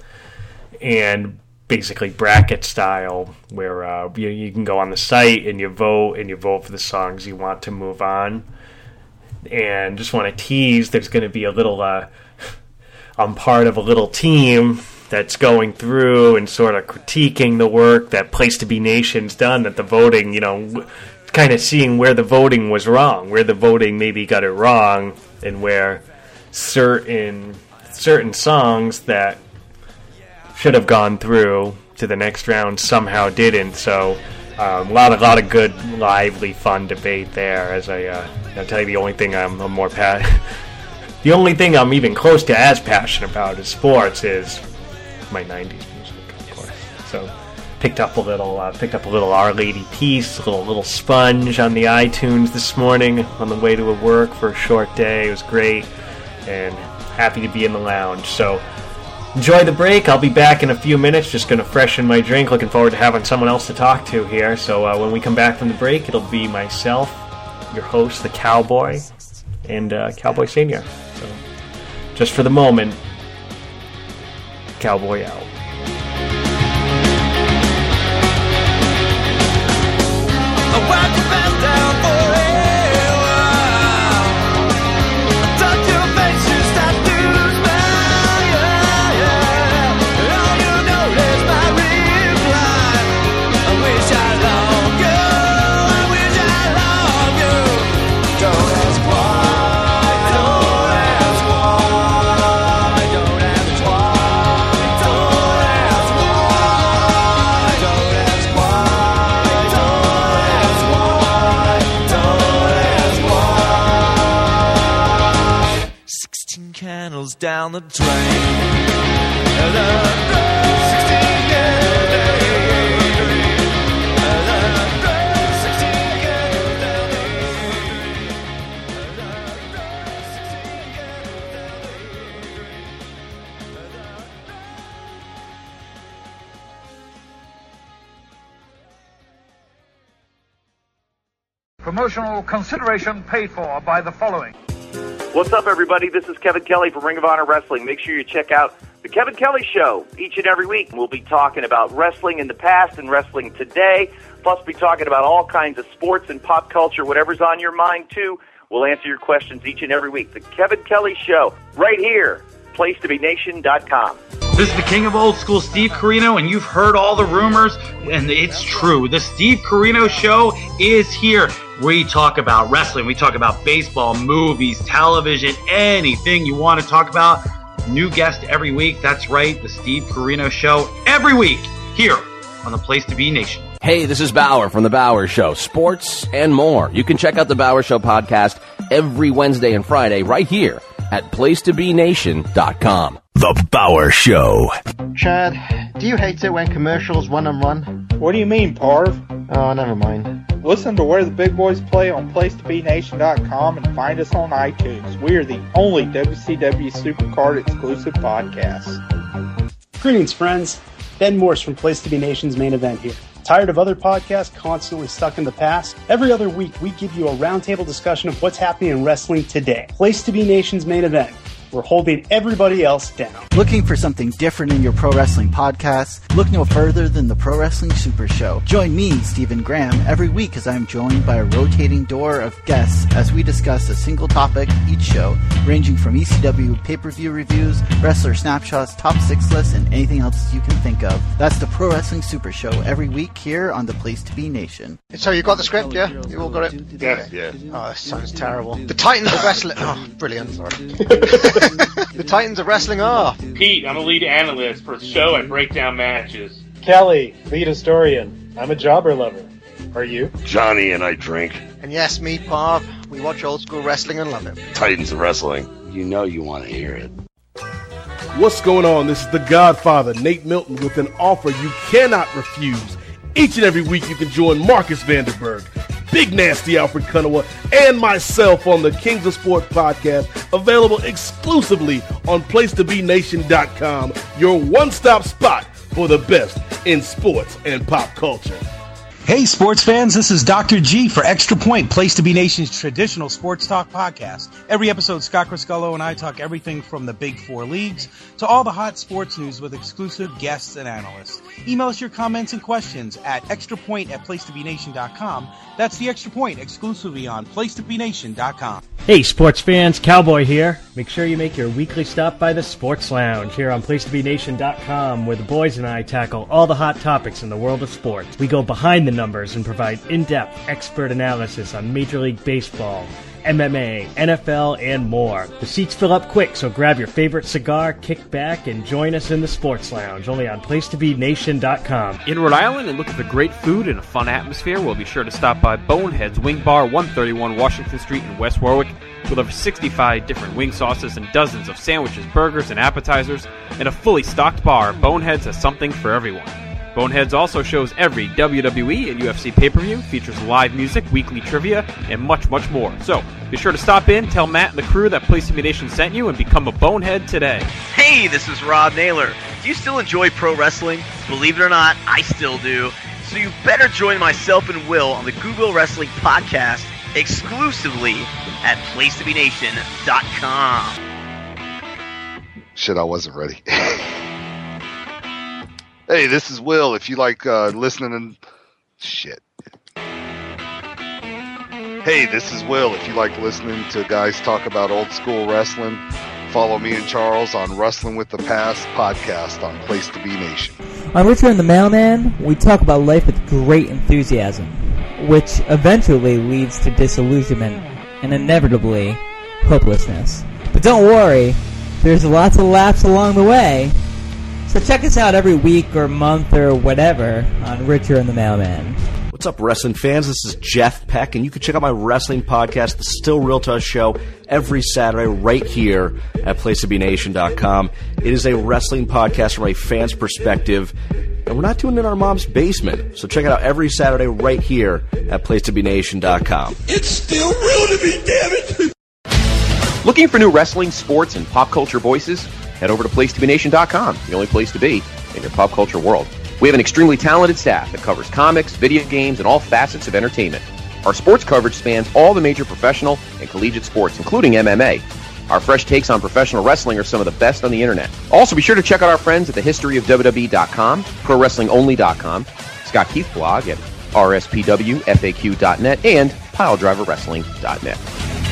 And basically bracket style, where uh, you, you can go on the site and you vote, and you vote for the songs you want to move on. And just want to tease, there's going to be a little, uh, I'm part of a little team that's going through and sort of critiquing the work that Place to Be Nation's done, that the voting, you know, kind of seeing where the voting was wrong, where the voting maybe got it wrong, and where certain certain songs that should have gone through to the next round somehow didn't. So um, a lot, a lot of good, lively, fun debate there. As I, uh, I'll tell you, the only thing I'm, I'm more pa- The only thing I'm even close to as passionate about is sports is my nineties music, of course. So picked up a little, uh, picked up a little Our Lady piece, a little little sponge on the iTunes this morning on the way to work for a short day. It was great, and happy to be in the lounge. So enjoy the break. I'll be back in a few minutes. Just going to freshen my drink. Looking forward to having someone else to talk to here. So uh, when we come back from the break, it'll be myself, your host, the Cowboy, and uh, Cowboy Senior. So just for the moment, Cowboy out. Down the drain. Promotional consideration paid for by the following. What's up, everybody? This is Kevin Kelly from Ring of Honor Wrestling. Make sure you check out The Kevin Kelly Show each and every week. We'll be talking about wrestling in the past and wrestling today. Plus, we'll be talking about all kinds of sports and pop culture, whatever's on your mind, too. We'll answer your questions each and every week. The Kevin Kelly Show, right here, place to be nation dot com. This is the king of old school, Steve Corino, and you've heard all the rumors, and it's true. The Steve Corino Show is here. We talk about wrestling, we talk about baseball, movies, television, anything you want to talk about. New guest every week. That's right, the Steve Corino Show every week here on the Place to Be Nation. Hey, this is Bauer from The Bauer Show, sports and more. You can check out The Bauer Show podcast every Wednesday and Friday right here at place to be nation dot com. The Bauer Show. Chad, do you hate it when commercials run and run? What do you mean, Parv? Oh, never mind. Listen to Where the Big Boys Play on place to be nation dot com and find us on iTunes. We are the only W C W Supercard exclusive podcast. Greetings, friends. Ben Morse from Place to Be Nation's Main Event here. Tired of other podcasts constantly stuck in the past? Every other week, we give you a roundtable discussion of what's happening in wrestling today. Place to Be Nation's Main Event. We're holding everybody else down. Looking for something different in your pro wrestling podcast? Look no further than the Pro Wrestling Super Show. Join me, Stephen Graham, every week as I'm joined by a rotating door of guests as we discuss a single topic each show, ranging from E C W pay-per-view reviews, wrestler snapshots, top six lists, and anything else you can think of. That's the Pro Wrestling Super Show every week here on the Place to Be Nation. So you got the script, yeah? You all got it? Yes, yeah. Oh, that sounds terrible. The Titans of Wrestling... Oh, brilliant. The Titans of Wrestling are... Pete, I'm a lead analyst for the show. I break down matches. Kelly, lead historian. I'm a jobber lover. Are you? Johnny and I drink. And yes, me, Parv. We watch old school wrestling and love it. Titans of Wrestling. You know you want to hear it. What's going on? This is the Godfather, Nate Milton, with an offer you cannot refuse. Each and every week you can join Marcus Vanderberg, Big Nasty Alfred Kunawa, and myself on the Kings of Sport podcast, available exclusively on place to be nation dot com, your one-stop spot for the best in sports and pop culture. Hey, sports fans, this is Doctor G for Extra Point, Place to Be Nation's traditional sports talk podcast. Every episode, Scott Criscullo and I talk everything from the big four leagues to all the hot sports news with exclusive guests and analysts. Email us your comments and questions at extrapoint at place to be nation dot com. That's the Extra Point, exclusively on place to be nation dot com. Hey, sports fans, Cowboy here. Make sure you make your weekly stop by the Sports Lounge here on place to be nation dot com, where the boys and I tackle all the hot topics in the world of sports. We go behind the numbers and provide in-depth expert analysis on Major League Baseball, M M A, N F L, and more. The seats fill up quick, so grab your favorite cigar, kick back, and join us in the Sports Lounge, only on place to be nation dot com. In Rhode Island and looking for great food and a fun atmosphere, we'll be sure to stop by Bonehead's Wing Bar, one thirty-one Washington Street in West Warwick. with over sixty-five different wing sauces and dozens of sandwiches, burgers, and appetizers, and a fully stocked bar, Boneheads has something for everyone. Boneheads also shows every W W E and U F C pay-per-view, features live music, weekly trivia, and much, much more. So, be sure to stop in, tell Matt and the crew that Place to Be Nation sent you, and become a Bonehead today. Hey, this is Rob Naylor. Do you still enjoy pro wrestling? Believe it or not, I still do. So you better join myself and Will on the Google Wrestling Podcast exclusively at place to be nation dot com. Shit, I wasn't ready. Hey, this is Will. If you like uh, listening and... Shit. Hey, this is Will. If you like listening to guys talk about old school wrestling, follow me and Charles on Wrestling with the Past podcast on Place to Be Nation. On Richard and the Mailman, we talk about life with great enthusiasm, which eventually leads to disillusionment and inevitably hopelessness. But don't worry, there's lots of laughs along the way. So check us out every week or month or whatever on Richard and the Mailman. What's up, wrestling fans? This is Jeff Peck, and you can check out my wrestling podcast, The Still Real to Us Show, every Saturday right here at place to be nation dot com. It is a wrestling podcast from a fan's perspective, and we're not doing it in our mom's basement. So check it out every Saturday right here at place to be nation dot com. It's still real to me, damn it! Looking for new wrestling, sports, and pop culture voices? Head over to place to be nation dot com, the only place to be in your pop culture world. We have an extremely talented staff that covers comics, video games, and all facets of entertainment. Our sports coverage spans all the major professional and collegiate sports, including M M A. Our fresh takes on professional wrestling are some of the best on the internet. Also, be sure to check out our friends at the history of W W E dot com, pro wrestling only dot com, Scott Keith's blog at R S P W F A Q dot net, and pile driver wrestling dot net.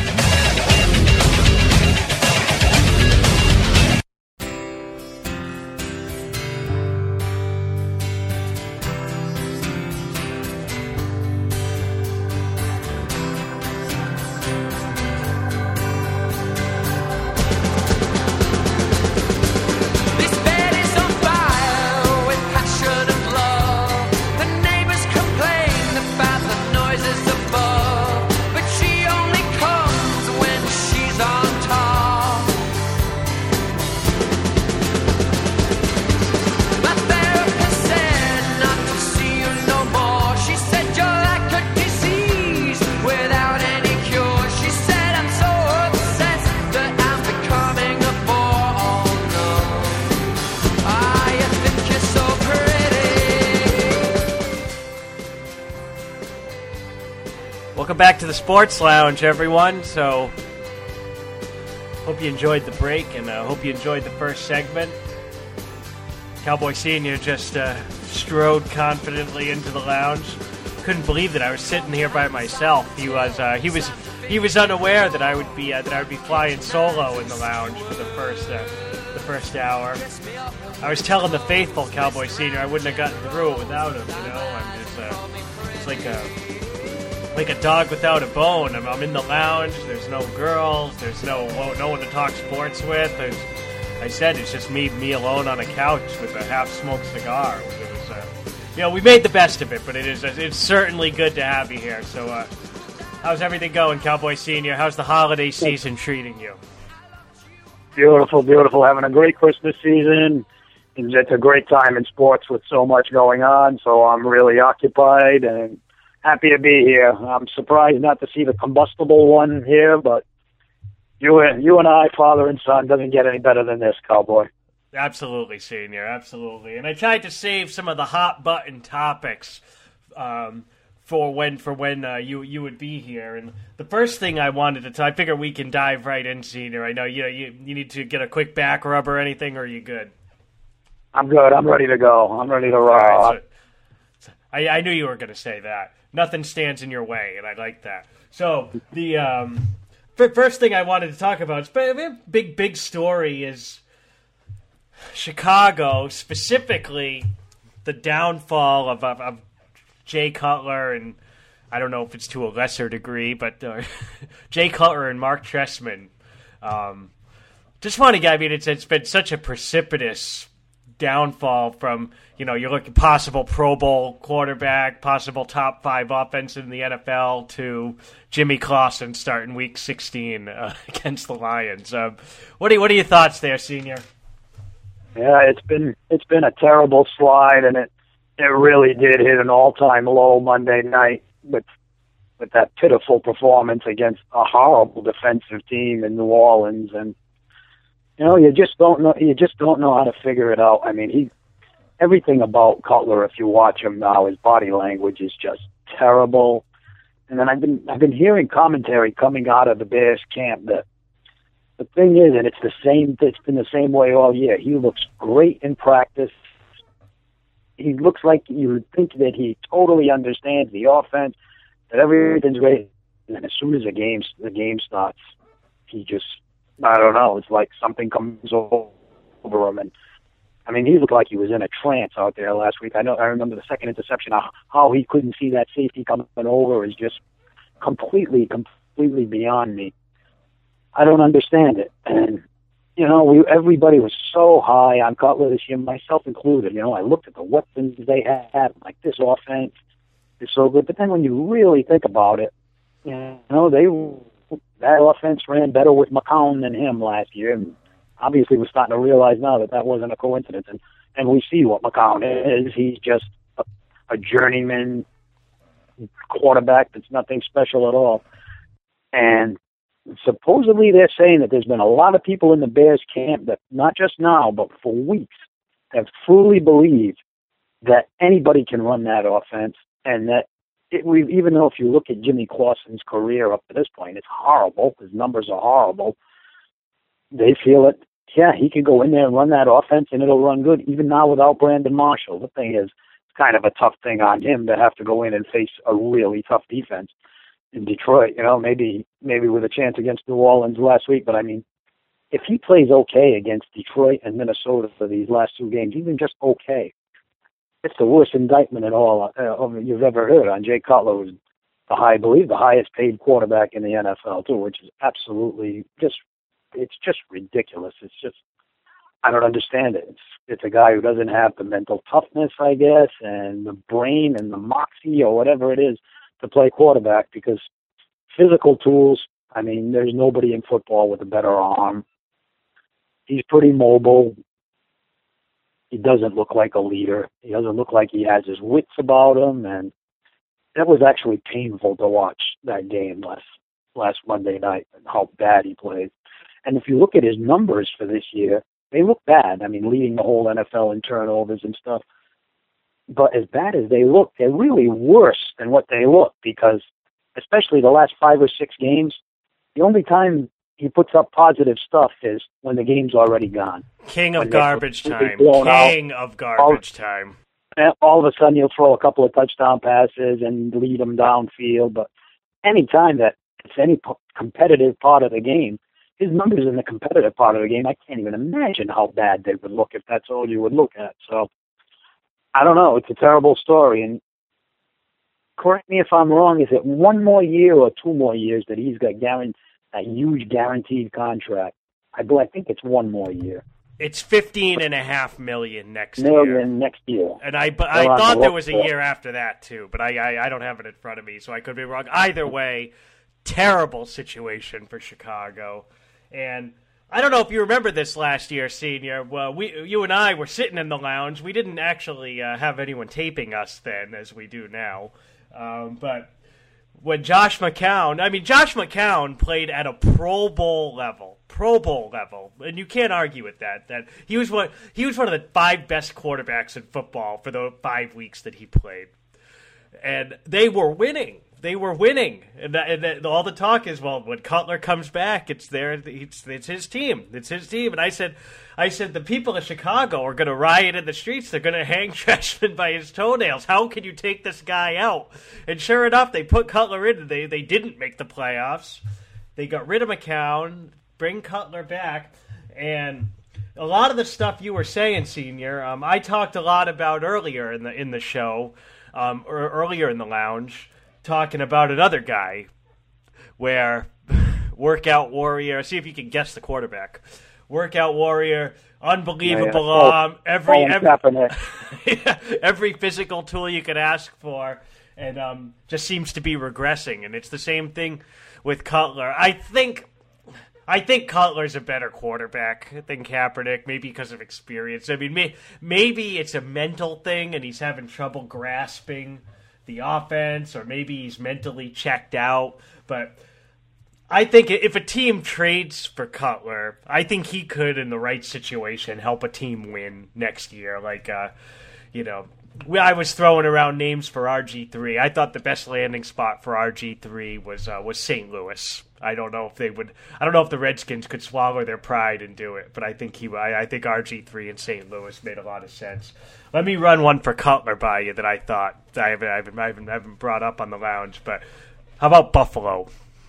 Back to the Sports Lounge, everyone. So, hope you enjoyed the break, and uh, hope you enjoyed the first segment. Cowboy Senior just uh, strode confidently into the lounge. Couldn't believe that I was sitting here by myself. He was uh, he was he was unaware that I would be uh, that I would be flying solo in the lounge for the first uh, the first hour. I was telling the faithful Cowboy Senior I wouldn't have gotten through it without him. You know, I'm just uh, it's like a. Like a dog without a bone. I'm, I'm in the lounge. There's no girls. There's no no one to talk sports with. There's, I said it's just me me alone on a couch with a half-smoked cigar. It was, uh, you know, we made the best of it, but it is it's certainly good to have you here. So, uh, how's everything going, Cowboy Senior? How's the holiday season treating you? Beautiful, beautiful. Having a great Christmas season. It's a great time in sports with so much going on. So I'm really occupied and happy to be here. I'm surprised not to see the combustible one here, but you and you and I, father and son, doesn't get any better than this, Cowboy. Absolutely, Senior, absolutely. And I tried to save some of the hot button topics um, for when for when uh, you you would be here. And the first thing I wanted to tell, I figure we can dive right in, Senior. I know you know, you you need to get a quick back rub or anything, or are you good? I'm good. I'm ready to go. I'm ready to roll. Right, so, I, I knew you were going to say that. Nothing stands in your way, and I like that. So the um, f- first thing I wanted to talk about, is big, big story is Chicago, specifically the downfall of, of, of Jay Cutler, and I don't know if it's to a lesser degree, but uh, Jay Cutler and Mark Trestman. Um, just want to get, I mean, it's, it's been such a precipitous downfall from, you know, you're looking possible Pro Bowl quarterback, possible top five offense in the N F L, to Jimmy Clausen starting week sixteen uh, against the Lions. Um, what are what are your thoughts there, Senior? Yeah, it's been it's been a terrible slide, and it it really did hit an all time low Monday night with with that pitiful performance against a horrible defensive team in New Orleans. And you know, you just don't know you just don't know how to figure it out. I mean, he everything about Cutler, if you watch him now, his body language is just terrible. And then I've been I've been hearing commentary coming out of the Bears camp that the thing is, and it's the same. It's been the same way all year. He looks great in practice. He looks like you would think that he totally understands the offense, that everything's great. And then as soon as the game the game starts, he just I don't know. It's like something comes over him, and I mean, he looked like he was in a trance out there last week. I know. I remember the second interception. How, how he couldn't see that safety coming over is just completely, completely beyond me. I don't understand it. And, you know, we, everybody was so high on Cutler this year, myself included. You know, I looked at the weapons they had, like this offense is so good. But then when you really think about it, you know, they that offense ran better with McCown than him last year. And obviously we're starting to realize now that that wasn't a coincidence. And, and we see what McCown is. He's just a, a journeyman quarterback that's nothing special at all. And supposedly they're saying that there's been a lot of people in the Bears camp that, not just now, but for weeks, have truly believed that anybody can run that offense, and that it, we, even though if you look at Jimmy Clausen's career up to this point, it's horrible, his numbers are horrible, they feel it, yeah, he can go in there and run that offense and it'll run good, even now without Brandon Marshall. The thing is, it's kind of a tough thing on him to have to go in and face a really tough defense in Detroit, you know, maybe maybe with a chance against New Orleans last week. But, I mean, if he plays okay against Detroit and Minnesota for these last two games, even just okay, it's the worst indictment at all uh, you've ever heard on Jay Cutler, who's the high, I believe, the highest paid quarterback in the N F L, too, which is absolutely just, it's just ridiculous. It's just, I don't understand it. It's, it's a guy who doesn't have the mental toughness, I guess, and the brain and the moxie or whatever it is to play quarterback, because physical tools, I mean, there's nobody in football with a better arm. He's pretty mobile. He doesn't look like a leader. He doesn't look like he has his wits about him, and that was actually painful to watch that game last last Monday night and how bad he played. And if you look at his numbers for this year, they look bad. I mean, leading the whole N F L in turnovers and stuff. But as bad as they look, they're really worse than what they look, because especially the last five or six games, the only time he puts up positive stuff is when the game's already gone. King of when garbage they, time. King out. of garbage all, time. All of a sudden he'll throw a couple of touchdown passes and lead them downfield. But any time that it's any p- competitive part of the game, his numbers in the competitive part of the game, I can't even imagine how bad they would look if that's all you would look at. So, I don't know. It's a terrible story. And correct me if I'm wrong, is it one more year or two more years that he's got guaranteed, a huge guaranteed contract? I, I think it's one more year. It's fifteen and a half million next million year. next year. And I, but I thought there was a year after that too, but I, I, I don't have it in front of me, so I could be wrong. Either way, terrible situation for Chicago. And I don't know if you remember this last year, Senior. Well, we, you and I were sitting in the lounge. We didn't actually uh, have anyone taping us then, as we do now. Um, but when Josh McCown, I mean, Josh McCown played at a Pro Bowl level, Pro Bowl level, and you can't argue with that. That he was one, he was one of the five best quarterbacks in football for the five weeks that he played, and they were winning. They were winning, and, and, and all the talk is, well, when Cutler comes back, it's there. It's, it's his team. It's his team. And I said, I said, the people of Chicago are going to riot in the streets. They're going to hang Treshman by his toenails. How can you take this guy out? And sure enough, they put Cutler in. They they didn't make the playoffs. They got rid of McCown, bring Cutler back, and a lot of the stuff you were saying, Senior, um, I talked a lot about earlier in the in the show, um, or earlier in the lounge. Talking about another guy where Workout Warrior, see if you can guess the quarterback, workout warrior, unbelievable Yeah, yeah. arm, every Colin every, Kaepernick. every physical tool you could ask for, and um, just seems to be regressing. And it's the same thing with Cutler. I think. I think Cutler's a better quarterback than Kaepernick, maybe because of experience. I mean, may, maybe it's a mental thing and he's having trouble grasping the offense, or maybe he's mentally checked out. But I think if a team trades for Cutler, I think he could, in the right situation, help a team win next year. Like, uh, you know, I was throwing around names for R G three. I thought the best landing spot for R G three was uh, was Saint Louis. I don't know if they would. I don't know if the Redskins could swallow their pride and do it, but I think he. I, I think R G three in Saint Louis made a lot of sense. Let me run one for Cutler by you that I thought I haven't, I haven't, I haven't, I haven't brought up on the lounge. But how about Buffalo?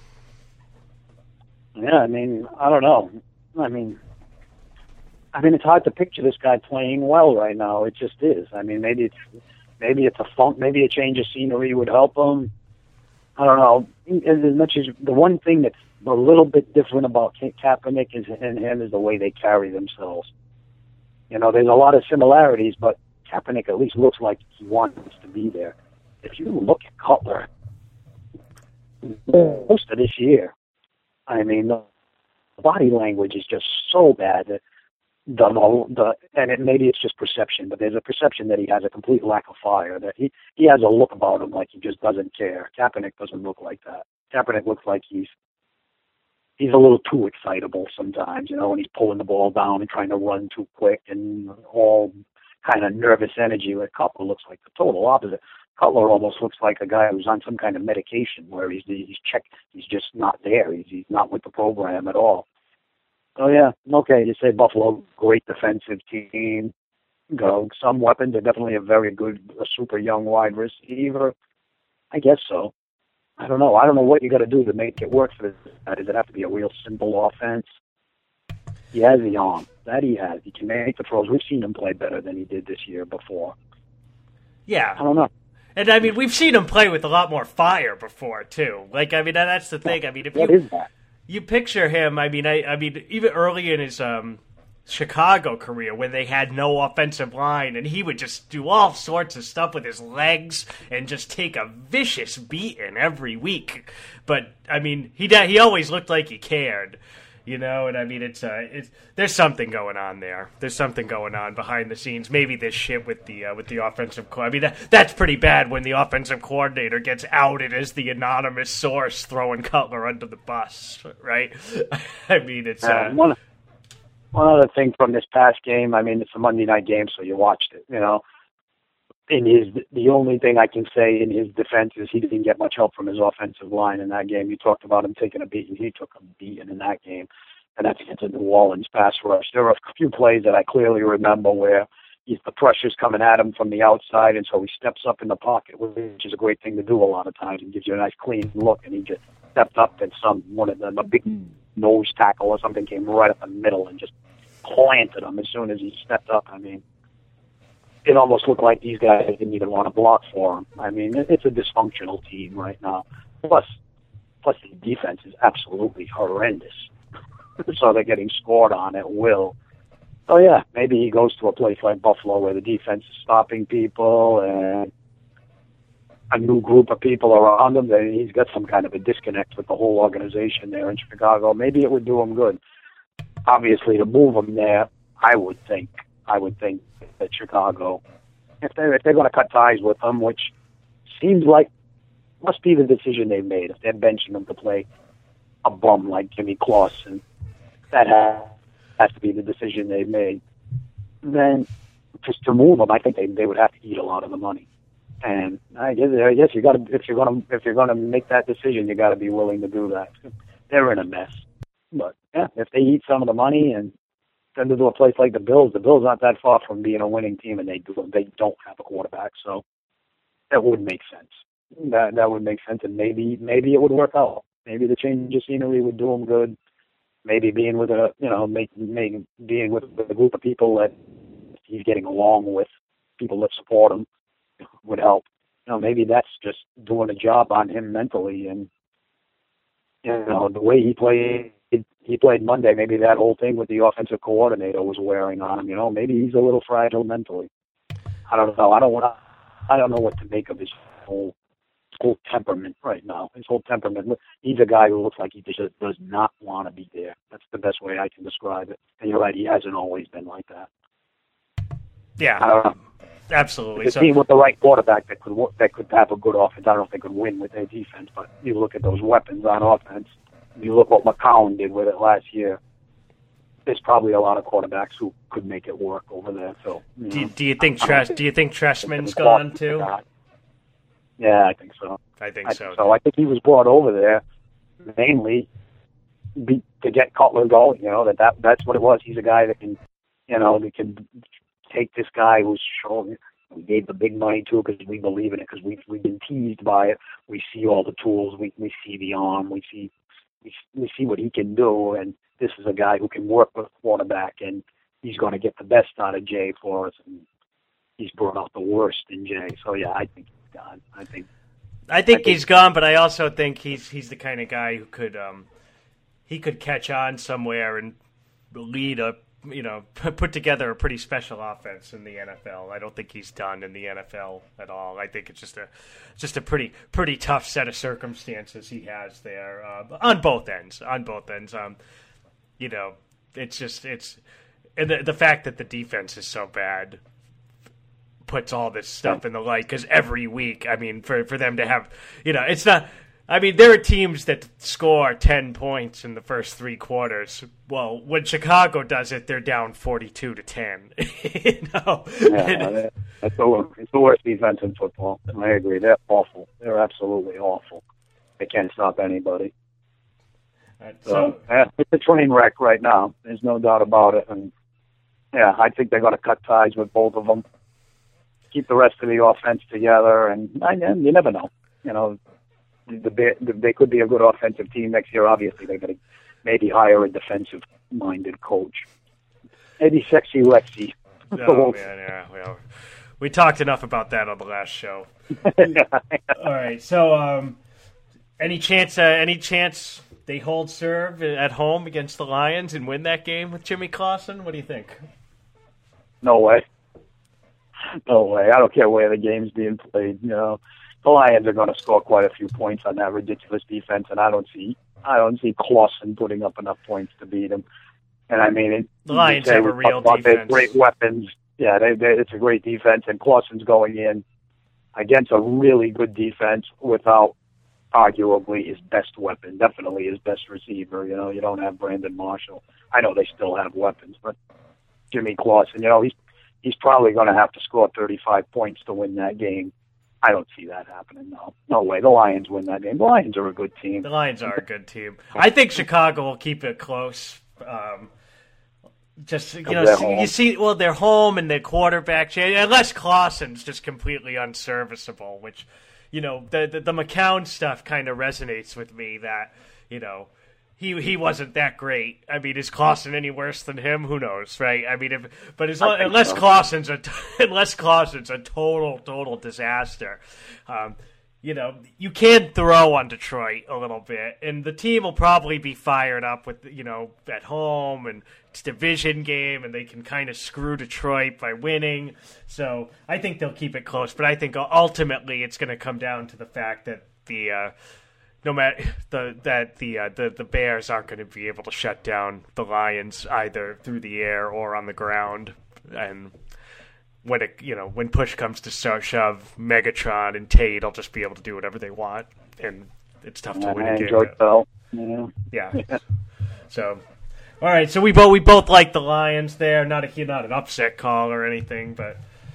Yeah, I mean, I don't know. I mean, I mean, it's hard to picture this guy playing well right now. It just is. I mean, maybe it's maybe it's a funk. Maybe a change of scenery would help him. I don't know. As much as the one thing that's a little bit different about Ka- Kaepernick is, and him is the way they carry themselves. You know, there's a lot of similarities, but Kaepernick at least looks like he wants to be there. If you look at Cutler, most of this year, I mean, the body language is just so bad that the, the and it, maybe it's just perception, but there's a perception that he has a complete lack of fire, that he, he has a look about him like he just doesn't care. Kaepernick doesn't look like that. Kaepernick looks like he's he's a little too excitable sometimes, you know, and he's pulling the ball down and trying to run too quick and all kind of nervous energy. Where Cutler looks like the total opposite. Cutler almost looks like a guy who's on some kind of medication where he's he's checked, he's just not there. He's he's not with the program at all. So yeah, okay, you say Buffalo, great defensive team. Go some weapons. They're definitely a very good, a super young wide receiver. I guess so. I don't know. I don't know what you got to do to make it work for this guy. Does it have to be a real simple offense? He has the arm. That he has. He can make the throws. We've seen him play better than he did this year before. Yeah. I don't know. And, I mean, we've seen him play with a lot more fire before, too. Like, I mean, that's the thing. I mean, if what you, is that? You picture him, I mean, I, I mean, even early in his um, Chicago career when they had no offensive line, and he would just do all sorts of stuff with his legs and just take a vicious beating every week. But, I mean, he he always looked like he cared. You know, and I mean, it's uh, it's there's something going on there. There's something going on behind the scenes. Maybe this shit with the uh, with the offensive. Co- I mean, that, that's pretty bad when the offensive coordinator gets outed as the anonymous source throwing Cutler under the bus, right? I mean, it's uh, uh, one one other thing from this past game. I mean, it's a Monday night game, so you watched it. You know, in his the only thing I can say in his defense is he didn't get much help from his offensive line in that game. You talked about him taking a beating. He took a beating in that game, and that's against the New Orleans pass rush. There were a few plays that I clearly remember where he's, the pressure's coming at him from the outside, and so he steps up in the pocket, which is a great thing to do a lot of times. It gives you a nice clean look, and he just stepped up, and some one of them, a big nose tackle or something, came right up the middle and just planted him as soon as he stepped up. I mean, it almost looked like these guys didn't even want to block for him. I mean, it's a dysfunctional team right now. Plus, plus the defense is absolutely horrendous. So they're getting scored on at will. So yeah, maybe he goes to a place like Buffalo where the defense is stopping people and a new group of people around him. Then he's got some kind of a disconnect with the whole organization there in Chicago. Maybe it would do him good. Obviously, to move him there, I would think, I would think that Chicago, if they're, if they're going to cut ties with him, which seems like must be the decision they've made, if they're benching him to play a bum like Jimmy Clausen, that has, has to be the decision they've made. Then just to move him, I think they they would have to eat a lot of the money. And I guess I guess you got to if you're going to if you're going to make that decision, you got to be willing to do that. They're in a mess, but yeah, if they eat some of the money and send it to a place like the Bills, the Bills aren't that far from being a winning team, and they do they don't have a quarterback, so that would make sense. That that would make sense, and maybe maybe it would work out. Maybe the change of scenery would do him good. Maybe being with a you know make, make being with, with a group of people that he's getting along with, people that support him, would help. You know, maybe that's just doing a job on him mentally, and you know the way he plays he played Monday. Maybe that whole thing with the offensive coordinator was wearing on him. You know, maybe he's a little fragile mentally. I don't know. I don't want to. I don't know what to make of his whole whole temperament right now. His whole temperament. He's a guy who looks like he just does not want to be there. That's the best way I can describe it. And you're right. He hasn't always been like that. Yeah. I don't know. Absolutely. The So, team with the right quarterback that could wo- that could have a good offense. I don't know if they could win with their defense, but you look at those weapons on offense. You look what McCown did with it last year. There's probably a lot of quarterbacks who could make it work over there. So, you do, you, know, do you think I- I Tresh, don't do you think Treshman's think gone it's too? not. Yeah, I think so. I think I so. think so. I think he was brought over there mainly be, to get Cutler going. You know that, that that's what it was. He's a guy that can, you know, that can take this guy who's shown. We gave the big money to it because we believe in it, because we've we've been teased by it. We see all the tools. We we see the arm. We see we we see what he can do. And this is a guy who can work with a quarterback, and he's going to get the best out of Jay for us. And he's brought out the worst in Jay. So yeah, I think he's gone. I think. I think he's gone, but I also think he's he's the kind of guy who could um he could catch on somewhere and lead a you know put together a pretty special offense in the N F L. I don't think he's done in the N F L at all. I think it's just a just a pretty pretty tough set of circumstances he has there uh, on both ends. On both ends, um, you know, it's just it's and the the fact that the defense is so bad puts all this stuff in the light, because every week, I mean, for for them to have, you know, it's not. I mean, there are teams that score ten points in the first three quarters. Well, when Chicago does it, they're down forty-two to ten. you know? Yeah, that's the worst, it's the worst defense in football. I agree. They're awful. They're absolutely awful. They can't stop anybody. Right, so, so yeah, it's a train wreck right now. There's no doubt about it. And yeah, I think they're going to cut ties with both of them. Keep the rest of the offense together, and, and you never know. You know. The, the, they could be a good offensive team next year. Obviously, they're going to maybe hire a defensive-minded coach. Maybe Sexy Lexi. Oh, man, yeah. Well, we talked enough about that on the last show. All right. So, um, any chance? Uh, any chance they hold serve at home against the Lions and win that game with Jimmy Clausen? What do you think? No way. No way. I don't care where the game's being played. You know. The Lions are going to score quite a few points on that ridiculous defense, and I don't see I don't see Clausen putting up enough points to beat him. And I mean, it, the Lions have a real defense. They have great weapons. Yeah, they, they, it's a great defense, and Clausen's going in against a really good defense without arguably his best weapon, definitely his best receiver. You know, you don't have Brandon Marshall. I know they still have weapons, but Jimmy Clausen, you know, he's he's probably going to have to score thirty-five points to win that game. I don't see that happening, no. No way. The Lions win that game. The Lions are a good team. The Lions are a good team. I think Chicago will keep it close. Um, just, you know, see, you see, well, they're home and their quarterback, unless Clausen's just completely unserviceable, which, you know, the, the, the McCown stuff kind of resonates with me that, you know, He he wasn't that great. I mean, is Clausen any worse than him? Who knows, right? I mean, if, but as, unless so. Clausen's a unless Clausen's a total total disaster, um, you know, you can throw on Detroit a little bit, and the team will probably be fired up with, you know, at home, and it's a division game, and they can kind of screw Detroit by winning. So I think they'll keep it close, but I think ultimately it's going to come down to the fact that the uh, No matter the that the uh, the the Bears aren't going to be able to shut down the Lions either through the air or on the ground, and when it you know when push comes to shove, Megatron and Tate will just be able to do whatever they want, and it's tough to yeah, win a game. Bell. Yeah. yeah. So, all right. So we both we both like the Lions there. Not a not an upset call or anything, but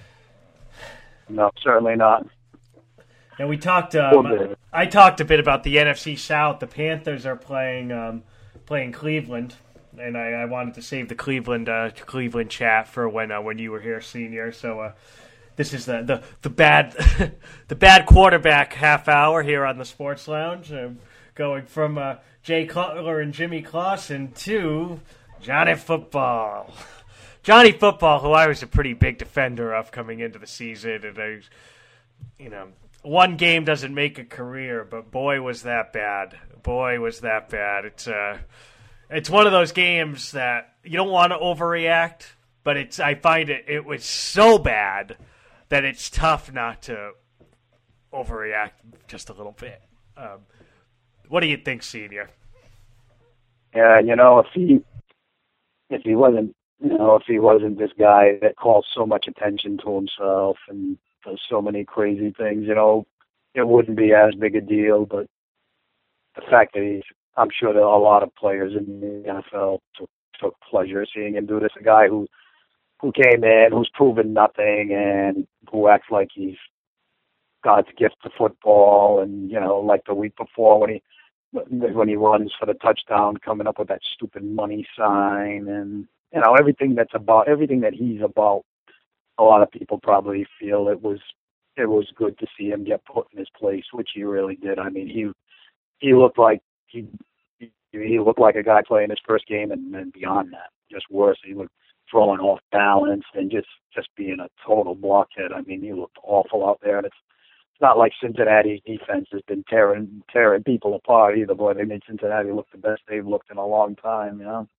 no, certainly not. And we talked. Um, I talked a bit about the N F C South. The Panthers are playing um, playing Cleveland, and I, I wanted to save the Cleveland uh, Cleveland chat for when uh, when you were here, Senior. So uh, this is the the, the bad the bad quarterback half hour here on the Sports Lounge, uh, going from uh, Jay Cutler and Jimmy Clausen to Johnny Football. Johnny Football, who I was a pretty big defender of coming into the season, and I, you know. One game doesn't make a career, but boy was that bad. Boy was that bad. It's uh, it's one of those games that you don't want to overreact, but it's I find it it was so bad that it's tough not to overreact just a little bit. Um, what do you think, Senior? Yeah, you know, if he if he wasn't you know if he wasn't this guy that calls so much attention to himself and does so many crazy things, you know, it wouldn't be as big a deal. But the fact that he's, I'm sure that a lot of players in the N F L took, took pleasure seeing him do this. A guy who who came in, who's proven nothing, and who acts like he's God's gift to football. And, you know, like the week before when he when he runs for the touchdown, coming up with that stupid money sign, and, you know, everything that's about, everything that he's about, a lot of people probably feel it was it was good to see him get put in his place, which he really did. I mean, he he looked like he he looked like a guy playing his first game, and, and beyond that, just worse. He was throwing off balance and just just being a total blockhead. I mean, he looked awful out there, and it's it's not like Cincinnati's defense has been tearing tearing people apart either. Boy, they made Cincinnati look the best they've looked in a long time. You know,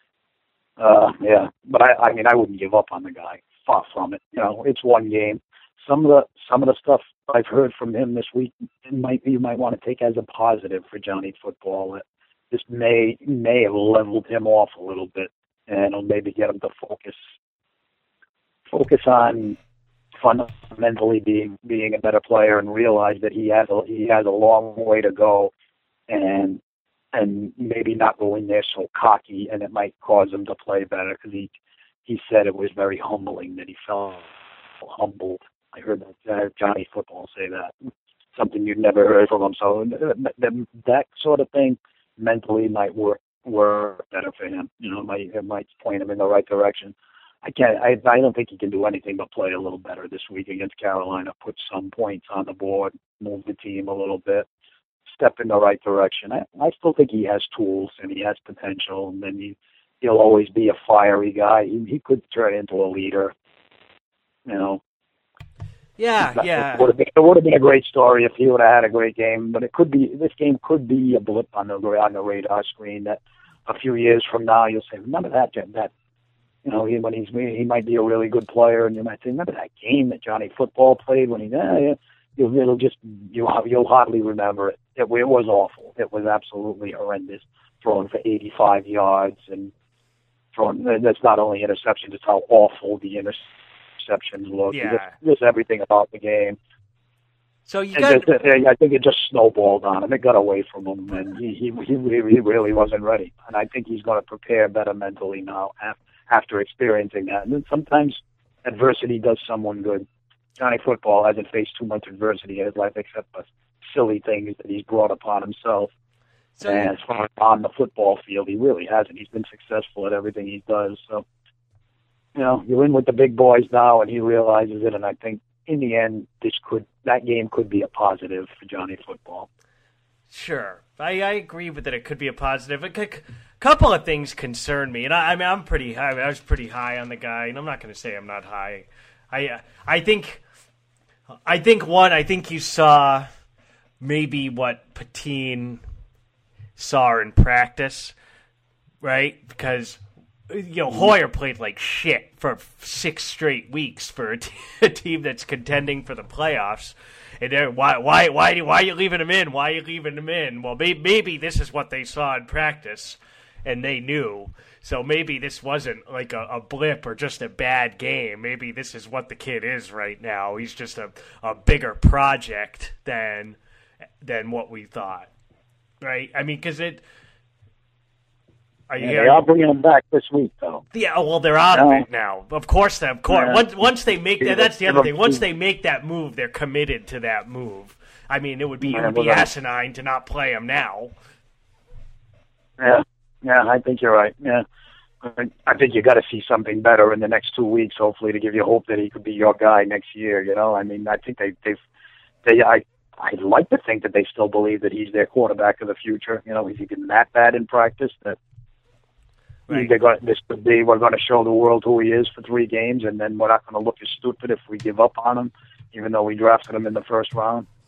uh, yeah. But I, I mean, I wouldn't give up on the guy. Far from it. You know, it's one game. Some of the some of the stuff I've heard from him this week might you might want to take as a positive for Johnny Football. That this may may have leveled him off a little bit, and it'll maybe get him to focus focus on fundamentally being being a better player and realize that he has a he has a long way to go, and and maybe not go in there so cocky, and it might cause him to play better because he he said it was very humbling that he felt humbled. I heard that uh, Johnny Football say that, something you'd never heard from him. So that, that sort of thing mentally might work work better for him. You know, it might it might point him in the right direction. I can't. I I don't think he can do anything but play a little better this week against Carolina. Put some points on the board, move the team a little bit, step in the right direction. I I still think he has tools and he has potential, and then he he'll always be a fiery guy. He he could turn into a leader. You know. Yeah, It yeah. would have been, it would have been a great story if he would have had a great game, but it could be this game could be a blip on the on the radar screen that a few years from now you'll say, remember that that you know he, when he's he might be a really good player, and you might say, remember that game that Johnny Football played when he yeah, yeah. You'll, it'll just you you'll hardly remember it. it. It was awful. It was absolutely horrendous. Throwing for eighty-five yards and throwing that's not only interceptions, it's how awful the interception. Exceptions look. Yeah. Just, just everything about the game. So you and got. just, I think it just snowballed on him. It got away from him, and he he he really, he really wasn't ready. And I think he's going to prepare better mentally now after experiencing that. And then sometimes adversity does someone good. Johnny Football hasn't faced too much adversity in his life except the silly things that he's brought upon himself. So and as far as on the football field, he really hasn't. He's been successful at everything he does. So. You know, you're in with the big boys now, and he realizes it. And I think in the end, this could that game could be a positive for Johnny Football. Sure, I, I agree with that. It could be a positive. A c- couple of things concern me, and I, I mean, I'm pretty high. I was pretty high on the guy, and I'm not going to say I'm not high. I uh, I think I think one. I think you saw maybe what Patine saw in practice, right? Because. You know, Hoyer played like shit for six straight weeks for a, t- a team that's contending for the playoffs. And they're, why, why, why, why are you leaving him in? Why are you leaving him in? Well, maybe, maybe this is what they saw in practice, and they knew. So maybe this wasn't like a, a blip or just a bad game. Maybe this is what the kid is right now. He's just a, a bigger project than than what we thought, right? I mean, because it. Are you yeah, here? They are bringing him back this week, though. Yeah, well, they're out no. of it now. Of course, of course. Yeah. Once, once they make that, that's the Give other them thing. Once two. they make that move, they're committed to that move. I mean, it would be Yeah, it would well, be then- asinine to not play him now. Yeah, yeah, I think you're right. Yeah, I I think you got to see something better in the next two weeks, hopefully, to give you hope that he could be your guy next year. You know, I mean, I think they they've they I. I'd like to think that they still believe that he's their quarterback of the future. You know, he's been that bad in practice that Right. they're going. This could be we're going to show the world who he is for three games, and then we're not going to look as stupid if we give up on him, even though we drafted him in the first round.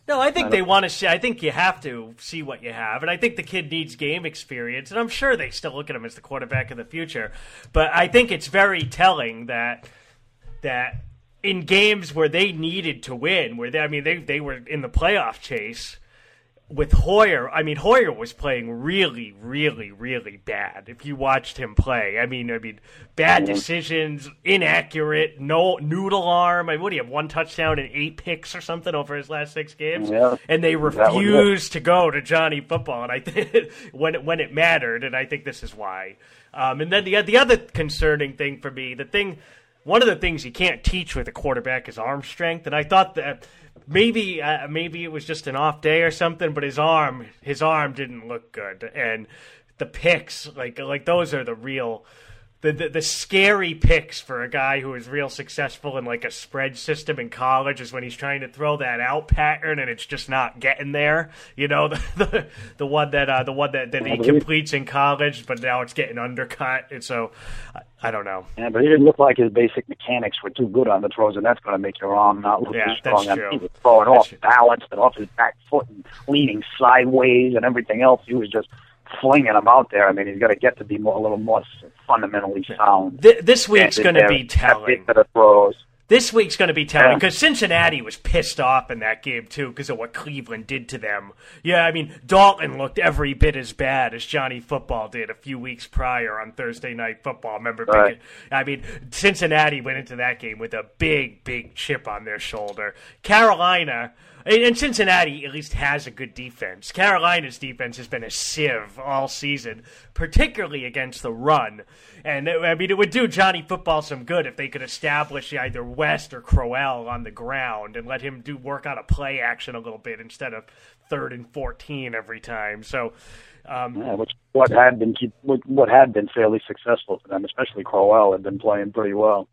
No, I think they want to see. I think you have to see what you have, and I think the kid needs game experience, and I'm sure they still look at him as the quarterback of the future. But I think it's very telling that that in games where they needed to win, where they, I mean, they they were in the playoff chase with Hoyer. I mean, Hoyer was playing really, really, really bad. If you watched him play, I mean, I mean, bad decisions, inaccurate, no noodle arm. I mean, what do you have? One touchdown and eight picks or something over his last six games, Yeah, and they refused to go to Johnny Football. And I think when it, when it mattered, and I think this is why. Um, and then the the other concerning thing for me, the thing, one of the things you can't teach with a quarterback is arm strength, and I thought that. Maybe uh, maybe it was just an off day or something, but his arm his arm didn't look good, and the picks like like those are the real the, the the scary picks for a guy who is real successful in like a spread system in college is when he's trying to throw that out pattern and it's just not getting there. You know, the the, the one that uh, the one that, that he completes in college, but now it's getting undercut, and so. I, I don't know. Yeah, but he didn't look like his basic mechanics were too good on the throws, and that's going to make your arm not look yeah, as strong. That's true. He was throwing that's off true. balance and off his back foot and leaning sideways and everything else. He was just flinging them out there. I mean, he's got to get to be more, a little more fundamentally sound. Th- this week's going to be telling. The throws. This week's going to be telling Yeah. because Cincinnati was pissed off in that game, too, because of what Cleveland did to them. Yeah, I mean, Dalton looked every bit as bad as Johnny Football did a few weeks prior on Thursday Night Football. Remember, Right. I mean, Cincinnati went into that game with a big, big chip on their shoulder. Carolina... And Cincinnati at least has a good defense. Carolina's defense has been a sieve all season, particularly against the run. And, I mean, it would do Johnny Football some good if they could establish either West or Crowell on the ground and let him do work on a play action a little bit instead of third and fourteen every time. So, um, Yeah, which what had been keep, what, what had been fairly successful for them, especially Crowell had been playing pretty well.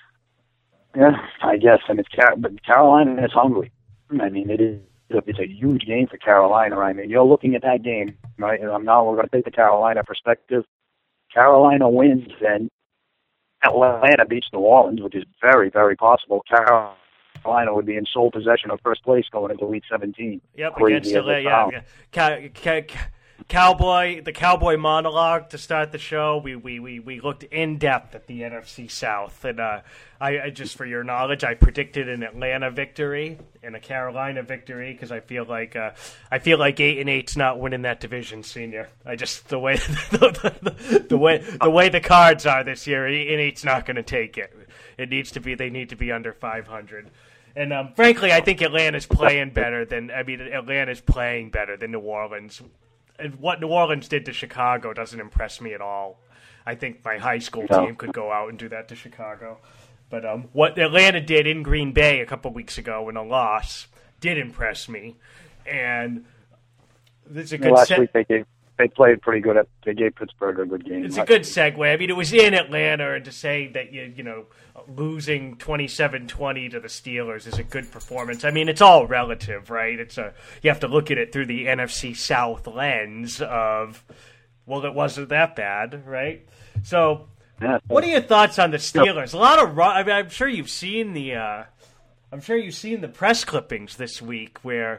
Yeah, I guess, and it's Car- but Carolina is hungry. I mean, it is it's a huge game for Carolina. I mean, you're looking at that game, right? And now we're going to take the Carolina perspective. Carolina wins, and Atlanta beats New Orleans, which is very, very possible. Carolina would be in sole possession of first place going into Week seventeen. Yep, Crazy against as the it yeah, sounds. yeah. Ca- ca- ca- Cowboy, the Cowboy monologue to start the show. We we, we, we looked in depth at the N F C South, and uh, I, I just for your knowledge, I predicted an Atlanta victory and a Carolina victory because I feel like uh, I feel like eight and eight's not winning that division, Senior. I just the way the, the, the way the way the cards are this year, eight and eight's not going to take it. It needs to be they need to be under five hundred. And um, frankly, I think Atlanta's playing better than I mean Atlanta's playing better than New Orleans. And what New Orleans did to Chicago doesn't impress me at all. I think my high school No. team could go out and do that to Chicago. But um, what Atlanta did in Green Bay a couple weeks ago in a loss did impress me. And it's a good Last set. week they gave, they played pretty good. At, they gave Pittsburgh a good game. It's a good segue. I mean, it was in Atlanta, and to say that you you know losing twenty-seven twenty to the Steelers is a good performance. I mean, it's all relative, right? It's a you have to look at it through the N F C South lens of well, it wasn't that bad, right? So, yeah, what are your thoughts on the Steelers? A lot of run. I mean, I'm sure you've seen the uh, I'm sure you've seen the press clippings this week where.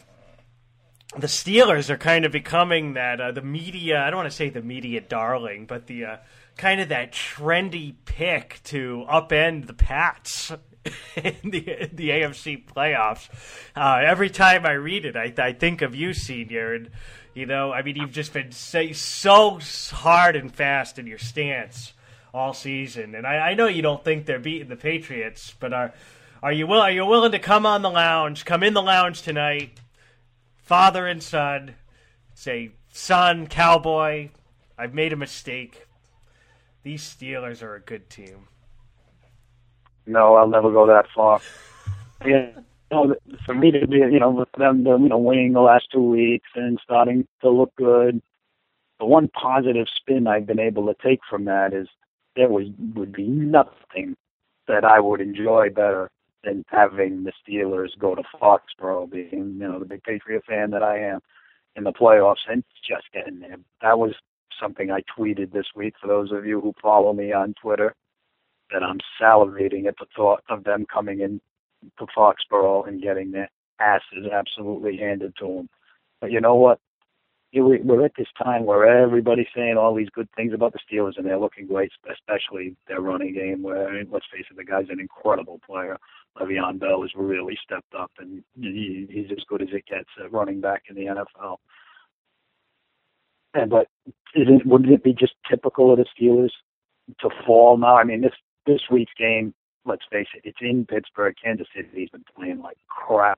The Steelers are kind of becoming that uh, the media. I don't want to say the media darling, but the uh, kind of that trendy pick to upend the Pats in the in the A F C playoffs. Uh, every time I read it, I, I think of you, Senior, and you know, I mean, you've just been say so hard and fast in your stance all season, and I, I know you don't think they're beating the Patriots, but are are you will are you willing to come on the lounge, come in the lounge tonight? Father and son, say, son, Cowboy, I've made a mistake. These Steelers are a good team. No, I'll never go that far. Yeah, you know, for me to be, you know, with them, you know, winning the last two weeks and starting to look good, the one positive spin I've been able to take from that is there was would be nothing that I would enjoy better than having the Steelers go to Foxborough, being, you know, the big Patriot fan that I am, in the playoffs and just getting there. That was something I tweeted this week for those of you who follow me on Twitter, that I'm salivating at the thought of them coming in to Foxborough and getting there. asses absolutely handed to them. But you know what? We're at this time where everybody's saying all these good things about the Steelers, and they're looking great, especially their running game, where, let's face it, the guy's an incredible player. Le'Veon Bell has really stepped up, and he, he's as good as it gets at running back in the N F L. And, but isn't, wouldn't it be just typical of the Steelers to fall now? I mean, this, this week's game, let's face it, it's in Pittsburgh. Kansas City's been playing like crap.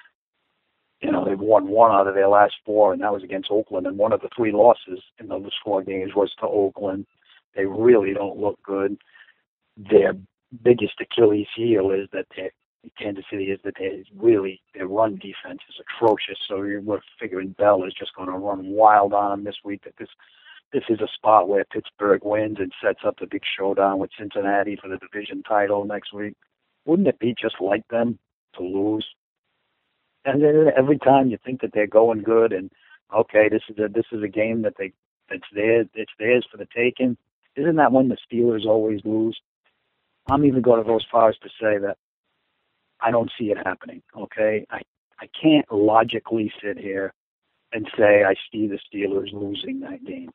You know, they've won one out of their last four, and that was against Oakland. And one of the three losses in those four games was to Oakland. They really don't look good. Their biggest Achilles heel is that they, Kansas City is that they really, their run defense is atrocious. So we're figuring Bell is just going to run wild on them this week. That this this is a spot where Pittsburgh wins and sets up the big showdown with Cincinnati for the division title next week. Wouldn't it be just like them to lose? And then every time you think that they're going good, and okay, this is a this is a game that they that's theirs it's theirs for the taking. Isn't that when the Steelers always lose? I'm even going to go as far as to say that I don't see it happening. Okay, I I can't logically sit here and say I see the Steelers losing that game.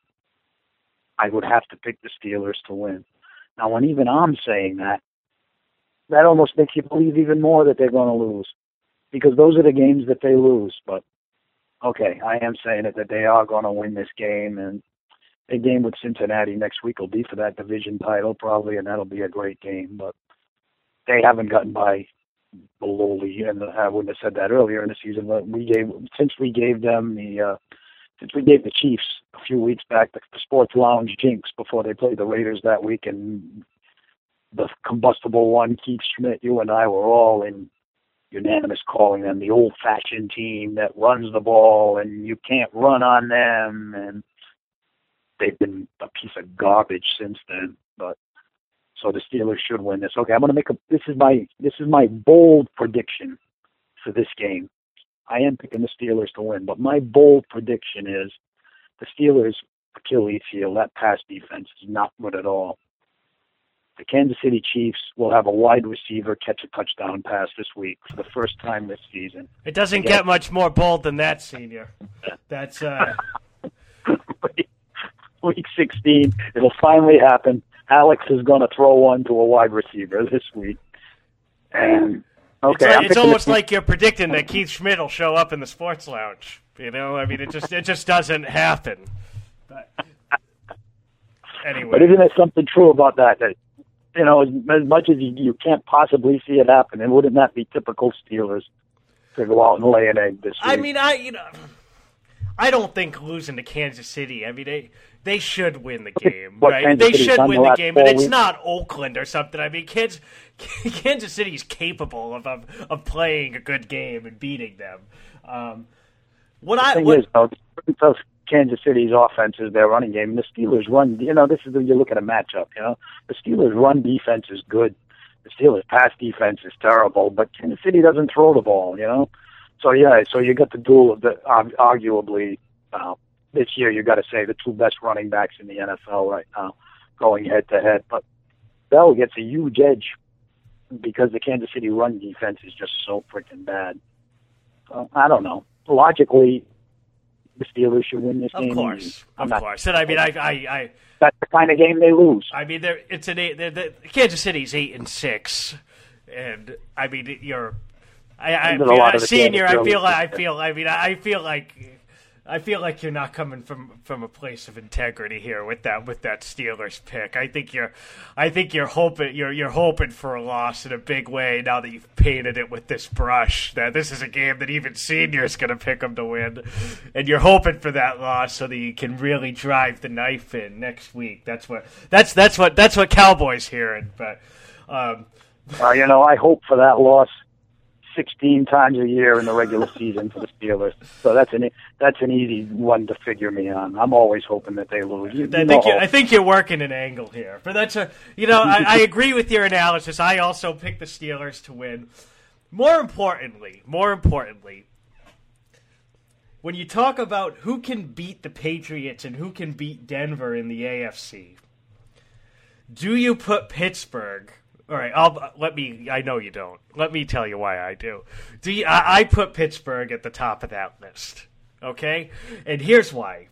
I would have to pick the Steelers to win. Now, when even I'm saying that, that almost makes you believe even more that they're going to lose. Because those are the games that they lose. But, okay, I am saying it, that they are going to win this game. And the game with Cincinnati next week will be for that division title probably, and that'll be a great game. But they haven't gotten by the lowly, and I wouldn't have said that earlier in the season. But we gave, since we gave them the, uh, since we gave the Chiefs a few weeks back the, the Sports Lounge jinx before they played the Raiders that week, and the combustible one, Keith Schmidt, you and I were all in unanimous calling them the old-fashioned team that runs the ball and you can't run on them, and they've been a piece of garbage since then. But so the Steelers should win this. Okay, I'm going to make a. This is my this is my bold prediction for this game. I am picking the Steelers to win, but my bold prediction is the Steelers' Achilles heel, that pass defense, is not good at all. The Kansas City Chiefs will have a wide receiver catch a touchdown pass this week for the first time this season. It doesn't Again, get much more bold than that, Senior. That's uh... week sixteen. It'll finally happen. Alex is going to throw one to a wide receiver this week. And okay, it's, like, it's almost the... like you're predicting that Keith Schmidt will show up in the Sports Lounge. You know, I mean, it just it just doesn't happen. But anyway, but isn't there something true about that? That you know, as, as much as you, you can't possibly see it happen, and wouldn't that be typical Steelers to go out and lay an egg this week? I mean, I you know, I don't think losing to Kansas City. I mean, they they should win the game, what, right? Kansas they City's should win the game, but it's weeks? not Oakland or something. I mean, Kansas Kansas City's capable of, of of playing a good game and beating them. Um, what the I thing what, is, though, because Kansas City's offense is their running game. The Steelers' run, you know, this is when you look at a matchup, you know. The Steelers' run defense is good. The Steelers' pass defense is terrible, but Kansas City doesn't throw the ball, you know. So, yeah, so you got the duel of the, uh, arguably, uh, this year you got to say the two best running backs in the N F L right now going head-to-head. But Bell gets a huge edge because the Kansas City run defense is just so freaking bad. So, I don't know. Logically, the Steelers should win this of game. Course, I'm of not, course. And I mean, I, I, I, that's the kind of game they lose. I mean, they're, it's an eight. They're, they're, Kansas City's eight and six, and I mean, you're, I, I, feel, I senior. I feel, like, I feel, I mean, I feel like, I feel like you're not coming from, from a place of integrity here with that with that Steelers pick. I think you're, I think you're hoping you're you're hoping for a loss in a big way now that you've painted it with this brush. That this is a game that even senior's going to pick them to win, and you're hoping for that loss so that you can really drive the knife in next week. That's what that's that's what that's what Cowboys hearing. But um, uh, you know, I hope for that loss sixteen times a year in the regular season for the Steelers. So that's an that's an easy one to figure me on. I'm always hoping that they lose. You, I you think know, you're, I think you're working an angle here, but that's a you know I, I agree with your analysis. I also picked the Steelers to win. More importantly, more importantly, when you talk about who can beat the Patriots and who can beat Denver in the A F C, do you put Pittsburgh All right, I'll let me. I know you don't. Let me tell you why I do. Do you, I, I put Pittsburgh at the top of that list? Okay, and here's why.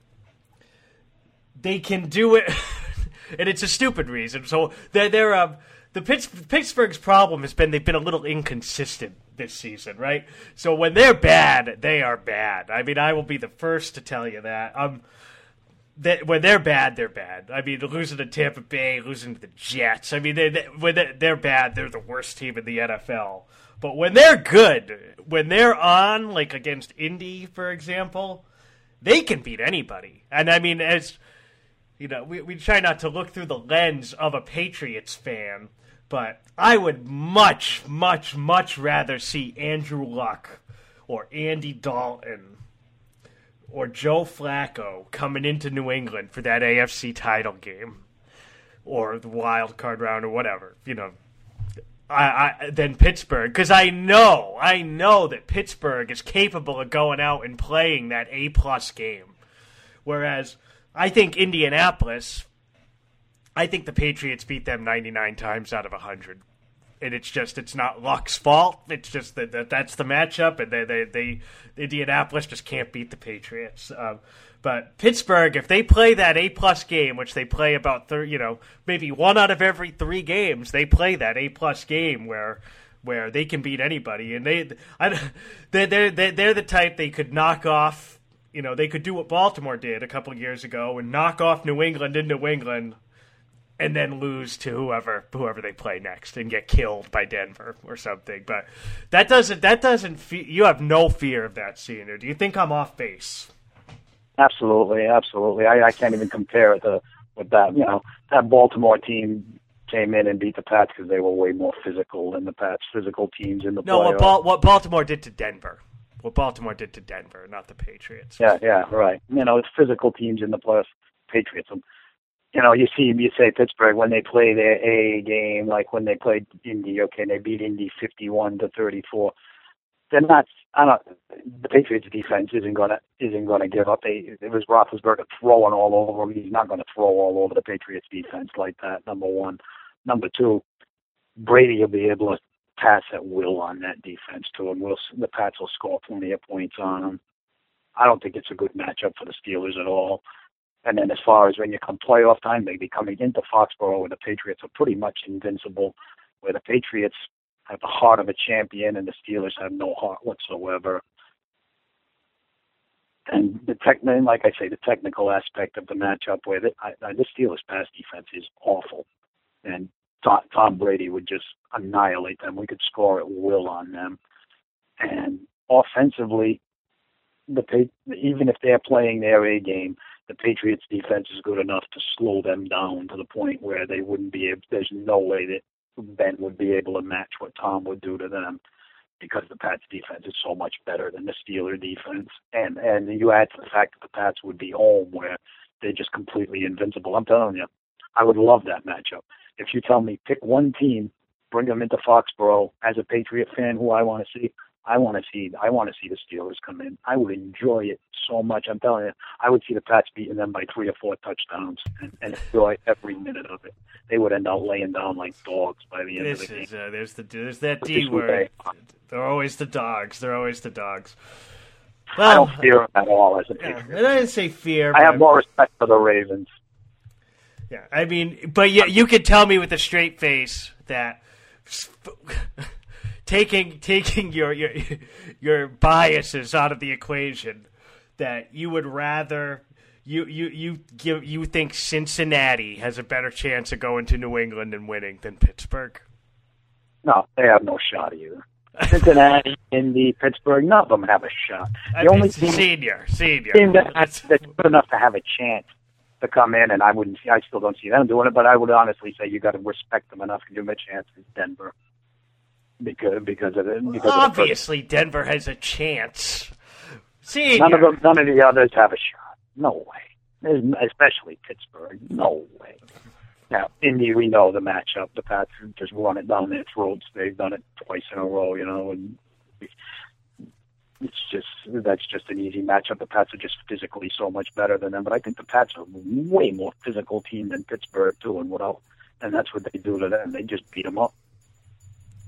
They can do it, and it's a stupid reason. So they're, they're um, the Pitts, Pittsburgh's problem has been they've been a little inconsistent this season, right? So when they're bad, they are bad. I mean, I will be the first to tell you that. Um, that when they're bad, they're bad. I mean, losing to Tampa Bay, losing to the Jets. I mean, they, they, when they're, they're bad, they're the worst team in the N F L. But when they're good, when they're on, like against Indy, for example, they can beat anybody. And I mean, as you know, we, we try not to look through the lens of a Patriots fan, but I would much, much, much rather see Andrew Luck or Andy Dalton or Joe Flacco coming into New England for that A F C title game or the wild card round or whatever, you know, I, I than Pittsburgh. Because I know, I know that Pittsburgh is capable of going out and playing that A-plus game. Whereas I think Indianapolis, I think the Patriots beat them ninety-nine times out of one hundred. And it's just, it's not Luck's fault. It's just that, that that's the matchup, and they, they, they, Indianapolis just can't beat the Patriots. Um, but Pittsburgh, if they play that A-plus game, which they play about, thir- you know, maybe one out of every three games, they play that A-plus game where where they can beat anybody. And they, I, they're, they're, they're the type they could knock off, you know, they could do what Baltimore did a couple of years ago and knock off New England in New England, and then lose to whoever whoever they play next and get killed by Denver or something. But that doesn't that doesn't fe- you have no fear of that, Senior. Do you think I'm off base? Absolutely, absolutely. I, I can't even compare it to with that. You know, that Baltimore team came in and beat the Pats because they were way more physical than the Pats physical teams in the no. playoffs. What, Bal- what Baltimore did to Denver. What Baltimore did to Denver, not the Patriots. Yeah, yeah, right. You know, it's physical teams in the playoffs. Patriots. You know, you see, you say Pittsburgh when they play their A game, like when they played Indy. Okay, they beat Indy fifty-one to thirty-four. They're not. I don't. The Patriots' defense isn't gonna isn't gonna give up. They, it was Roethlisberger throwing all over them. He's not gonna throw all over the Patriots' defense like that. Number one. Number two, Brady will be able to pass at will on that defense too, and we'll, the Pats will score plenty of points on them. I don't think it's a good matchup for the Steelers at all. And then as far as when you come playoff time, they'd be coming into Foxborough where the Patriots are pretty much invincible, where the Patriots have the heart of a champion and the Steelers have no heart whatsoever. And the tech, like I say, the technical aspect of the matchup where the, I, I, the Steelers' pass defense is awful. And Tom, Tom Brady would just annihilate them. We could score at will on them. And offensively, the even if they're playing their A game, the Patriots' defense is good enough to slow them down to the point where they wouldn't be able, there's no way that Ben would be able to match what Tom would do to them because the Pats' defense is so much better than the Steelers' defense. And and you add to the fact that the Pats would be home where they're just completely invincible. I'm telling you, I would love that matchup. If you tell me pick one team, bring them into Foxborough as a Patriot fan who I want to see, I want to see I want to see the Steelers come in. I would enjoy it so much. I'm telling you, I would see the Pats beating them by three or four touchdowns and, and enjoy every minute of it. They would end up laying down like dogs by the end this of the game. Is, uh, there's the there's that D word. They're always the dogs. They're always the dogs. Well, I don't fear them at all as a Patriot. Yeah, I didn't say fear. I have more respect for the Ravens. Yeah, I mean, but you, you could tell me with a straight face that taking taking your your your biases out of the equation, that you would rather you you you give you think Cincinnati has a better chance of going to New England and winning than Pittsburgh. No, they have no shot either. Cincinnati, Indy, Pittsburgh, none of them have a shot. The I only mean, team, senior, senior. team that, that's good enough to have a chance to come in, and I wouldn't. I still don't see them doing it, but I would honestly say you got to respect them enough to give them a chance. Is Denver because because of it? Because Obviously, of Denver has a chance. Senior. None of them, none of the others have a shot. No way. There's, especially Pittsburgh. No way. Now, Indy, we know the matchup. The Pats just run it down their throats. They've done it twice in a row, you know, and it's just that's just an easy matchup. The Pats are just physically so much better than them. But I think the Pats are a way more physical team than Pittsburgh too, and what else? And that's what they do to them. They just beat them up.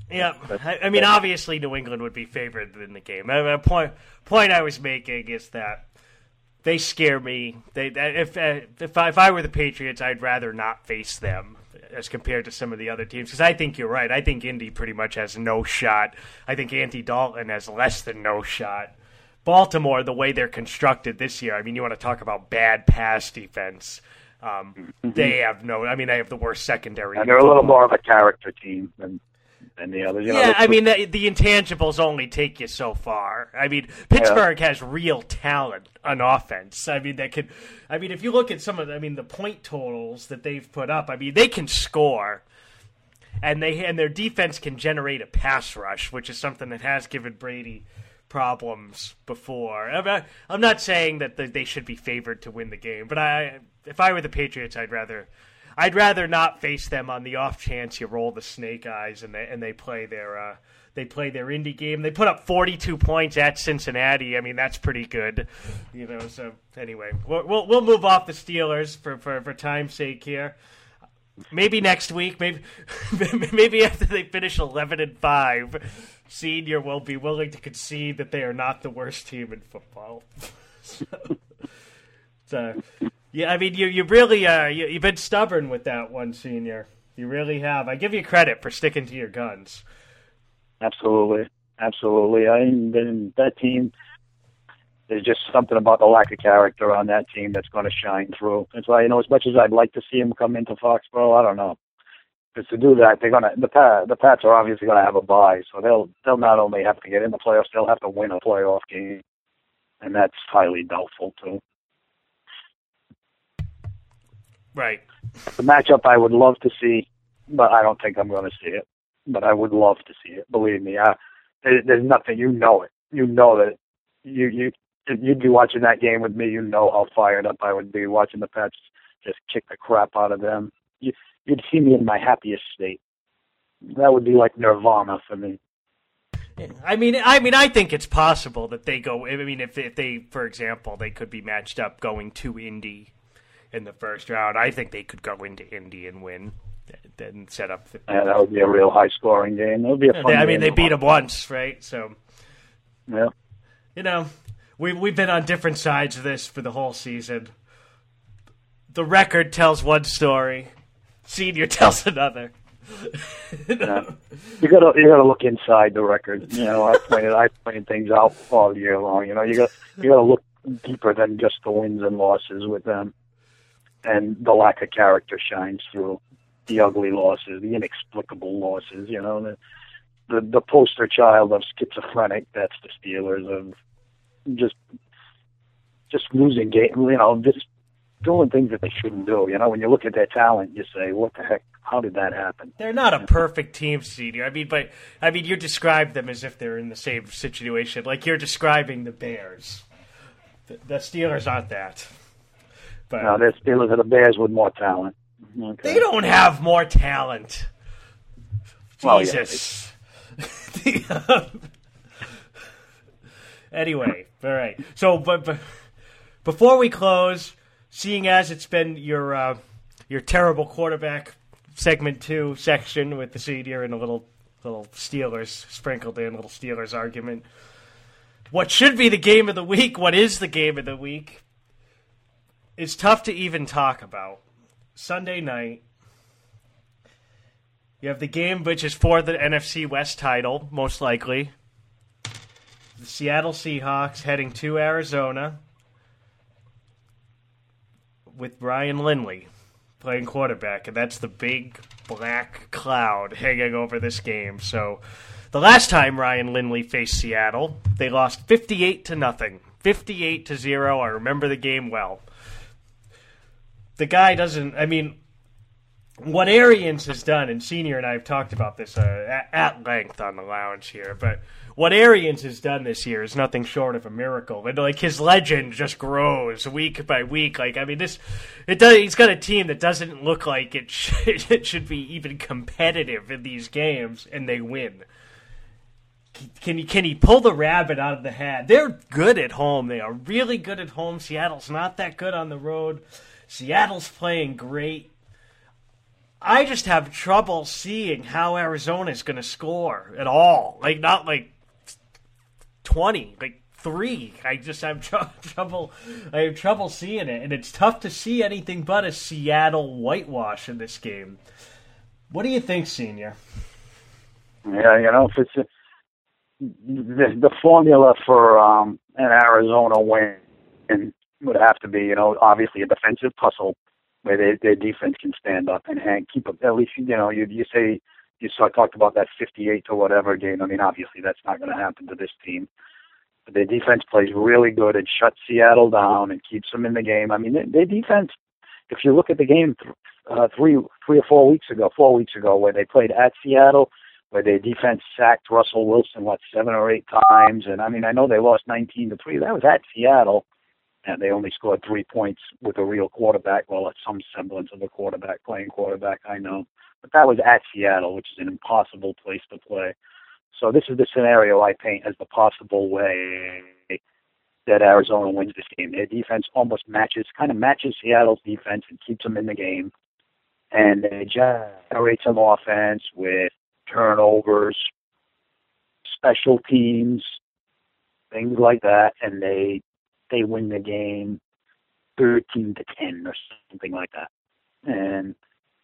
Yeah, I, I mean, obviously New England would be favored in the game. A point point I was making is that they scare me. They if if I, if I were the Patriots, I'd rather not face them as compared to some of the other teams. Because I think you're right. I think Indy pretty much has no shot. I think Andy Dalton has less than no shot. Baltimore, the way they're constructed this year, I mean, you want to talk about bad pass defense. Um, mm-hmm. They have no. I mean, they have the worst secondary. And they're a little more of a character team than. And the others, you know, yeah, I mean, the, the intangibles only take you so far. I mean, Pittsburgh yeah. has real talent on offense. I mean, that could. I mean, if you look at some of, the, I mean, the point totals that they've put up, I mean, they can score, and they and their defense can generate a pass rush, which is something that has given Brady problems before. I'm not, I'm not saying that they should be favored to win the game, but I, if I were the Patriots, I'd rather. I'd rather not face them on the off chance you roll the snake eyes and they and they play their uh, they play their indie game. They put up forty-two points at Cincinnati. I mean, that's pretty good, you know. So anyway, we'll we'll, we'll move off the Steelers for, for, for time's sake here. Maybe next week, maybe maybe after they finish eleven and five, Senior will be willing to concede that they are not the worst team in football. so, so yeah, I mean, you you really uh you, you've been stubborn with that one, Senior. You really have. I give you credit for sticking to your guns. Absolutely, absolutely. I mean, that team. There's just something about the lack of character on that team that's going to shine through. It's like, you know, as much as I'd like to see him come into Foxborough, I don't know. Because to do that, they're gonna the Pat the Pats are obviously going to have a bye, so they'll they'll not only have to get in the playoffs, they'll have to win a playoff game, and that's highly doubtful too. Right. The matchup I would love to see, but I don't think I'm going to see it. But I would love to see it. Believe me, I, there, there's nothing. You know it. You know that. You you you'd be watching that game with me. You know how fired up I would be watching the Pats just kick the crap out of them. You, you'd see me in my happiest state. That would be like nirvana for me. I mean, I mean, I think it's possible that they go. I mean, if if they, for example, they could be matched up going to Indy in the first round. I think they could go into Indy and win, then set up. The, yeah, that would be a real high-scoring game. That would be a fun they, I game mean, they beat them once, right? So, yeah, you know, we we've been on different sides of this for the whole season. The record tells one story, Senior tells another. you know? You gotta you gotta look inside the record. You know, I pointed I pointed things out all year long. You know, you got you gotta look deeper than just the wins and losses with them. And the lack of character shines through. The ugly losses, the inexplicable losses, you know, the, the the poster child of schizophrenic, that's the Steelers, of just just losing game, you know, just doing things that they shouldn't do. You know, when you look at their talent, you say, what the heck, how did that happen? They're not a perfect team, Senior. I mean, but I mean, you describe them as if they're in the same situation. Like you're describing the Bears. The, the Steelers aren't that. But no, they're Steelers are the Bears with more talent. Okay. They don't have more talent. Well, Jesus. Yeah. Anyway, all right. So, but, but before we close, seeing as it's been your uh, your terrible quarterback segment two section with the Senior and a little little Steelers sprinkled in, a little Steelers argument. What should be the game of the week? What is the game of the week? It's tough to even talk about. Sunday night, you have the game which is for the N F C West title, most likely. The Seattle Seahawks heading to Arizona with Ryan Lindley playing quarterback, and that's the big black cloud hanging over this game. So the last time Ryan Lindley faced Seattle, they lost fifty-eight to nothing. fifty-eight to zero. I remember the game well. The guy doesn't, I mean, what Arians has done, and Senior and I have talked about this uh, at length on the lounge here, but what Arians has done this year is nothing short of a miracle. And, like, his legend just grows week by week. Like, I mean, this, it does, he's got a team that doesn't look like it should, it should be even competitive in these games, and they win. Can he, can he pull the rabbit out of the hat? They're good at home. They are really good at home. Seattle's not that good on the road. Seattle's playing great. I just have trouble seeing how Arizona is going to score at all. Like, not like twenty, like three. I just have tr- trouble. I have trouble seeing it, and it's tough to see anything but a Seattle whitewash in this game. What do you think, Senior? Yeah, you know, if it's a, the, the formula for um, an Arizona win would have to be, you know, obviously a defensive tussle where they, their defense can stand up and hang, keep up. At least, you know, you you say you saw talked about that fifty-eight to whatever game. I mean, obviously that's not going to happen to this team. But their defense plays really good and shuts Seattle down and keeps them in the game. I mean, their, their defense. If you look at the game uh, three three or four weeks ago, four weeks ago, where they played at Seattle, where their defense sacked Russell Wilson what seven or eight times, and I mean, I know they lost nineteen to three. That was at Seattle. And they only scored three points with a real quarterback. Well, it's some semblance of a quarterback playing quarterback, I know. But that was at Seattle, which is an impossible place to play. So this is the scenario I paint as the possible way that Arizona wins this game. Their defense almost matches, kind of matches Seattle's defense and keeps them in the game. And they generate some offense with turnovers, special teams, things like that, and they they win the game thirteen to ten or something like that. And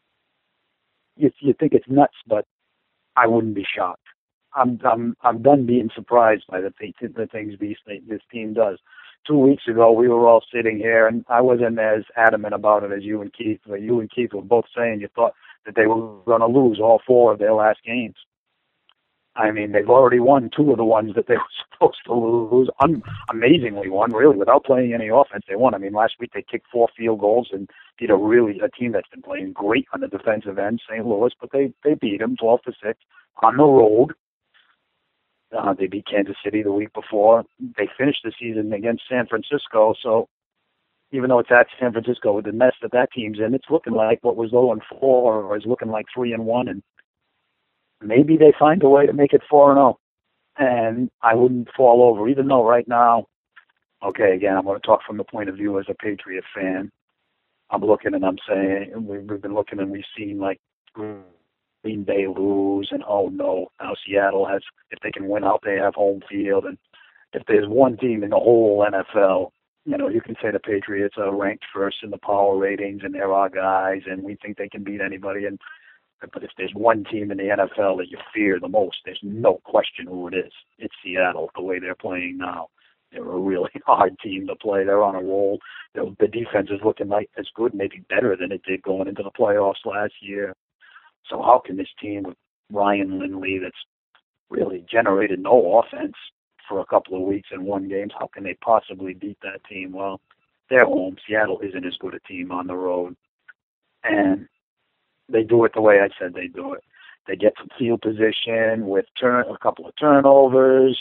you, you think it's nuts, but I wouldn't be shocked. I'm I'm I'm done being surprised by the the things these this team does. Two weeks ago, we were all sitting here, and I wasn't as adamant about it as you and Keith. But you and Keith were both saying you thought that they were going to lose all four of their last games. I mean, they've already won two of the ones that they were supposed to lose. Un- amazingly won, really, without playing any offense. They won. I mean, last week they kicked four field goals and beat a really a team that's been playing great on the defensive end, Saint Louis. But they they beat them twelve to six on the road. Uh, they beat Kansas City the week before. They finished the season against San Francisco. So even though it's at San Francisco with the mess that that team's in, it's looking like what was zero and four or is looking like three and one and. Maybe they find a way to make it four and zero, and I wouldn't fall over. Even though right now, okay, again, I'm going to talk from the point of view as a Patriot fan. I'm looking and I'm saying we've been looking and we've seen like Green Bay lose, and oh no, now Seattle has. If they can win out, they have home field, and if there's one team in the whole N F L, you know, you can say the Patriots are ranked first in the power ratings, and they're our guys, and we think they can beat anybody, and. But if there's one team in the N F L that you fear the most, there's no question who it is. It's Seattle, the way they're playing now. They're a really hard team to play. They're on a roll. The defense is looking like as good, maybe better than it did going into the playoffs last year. So how can this team with Ryan Lindley that's really generated no offense for a couple of weeks and won games, how can they possibly beat that team? Well, they're home. Seattle isn't as good a team on the road. And they do it the way I said they do it. They get some field position with turn a couple of turnovers.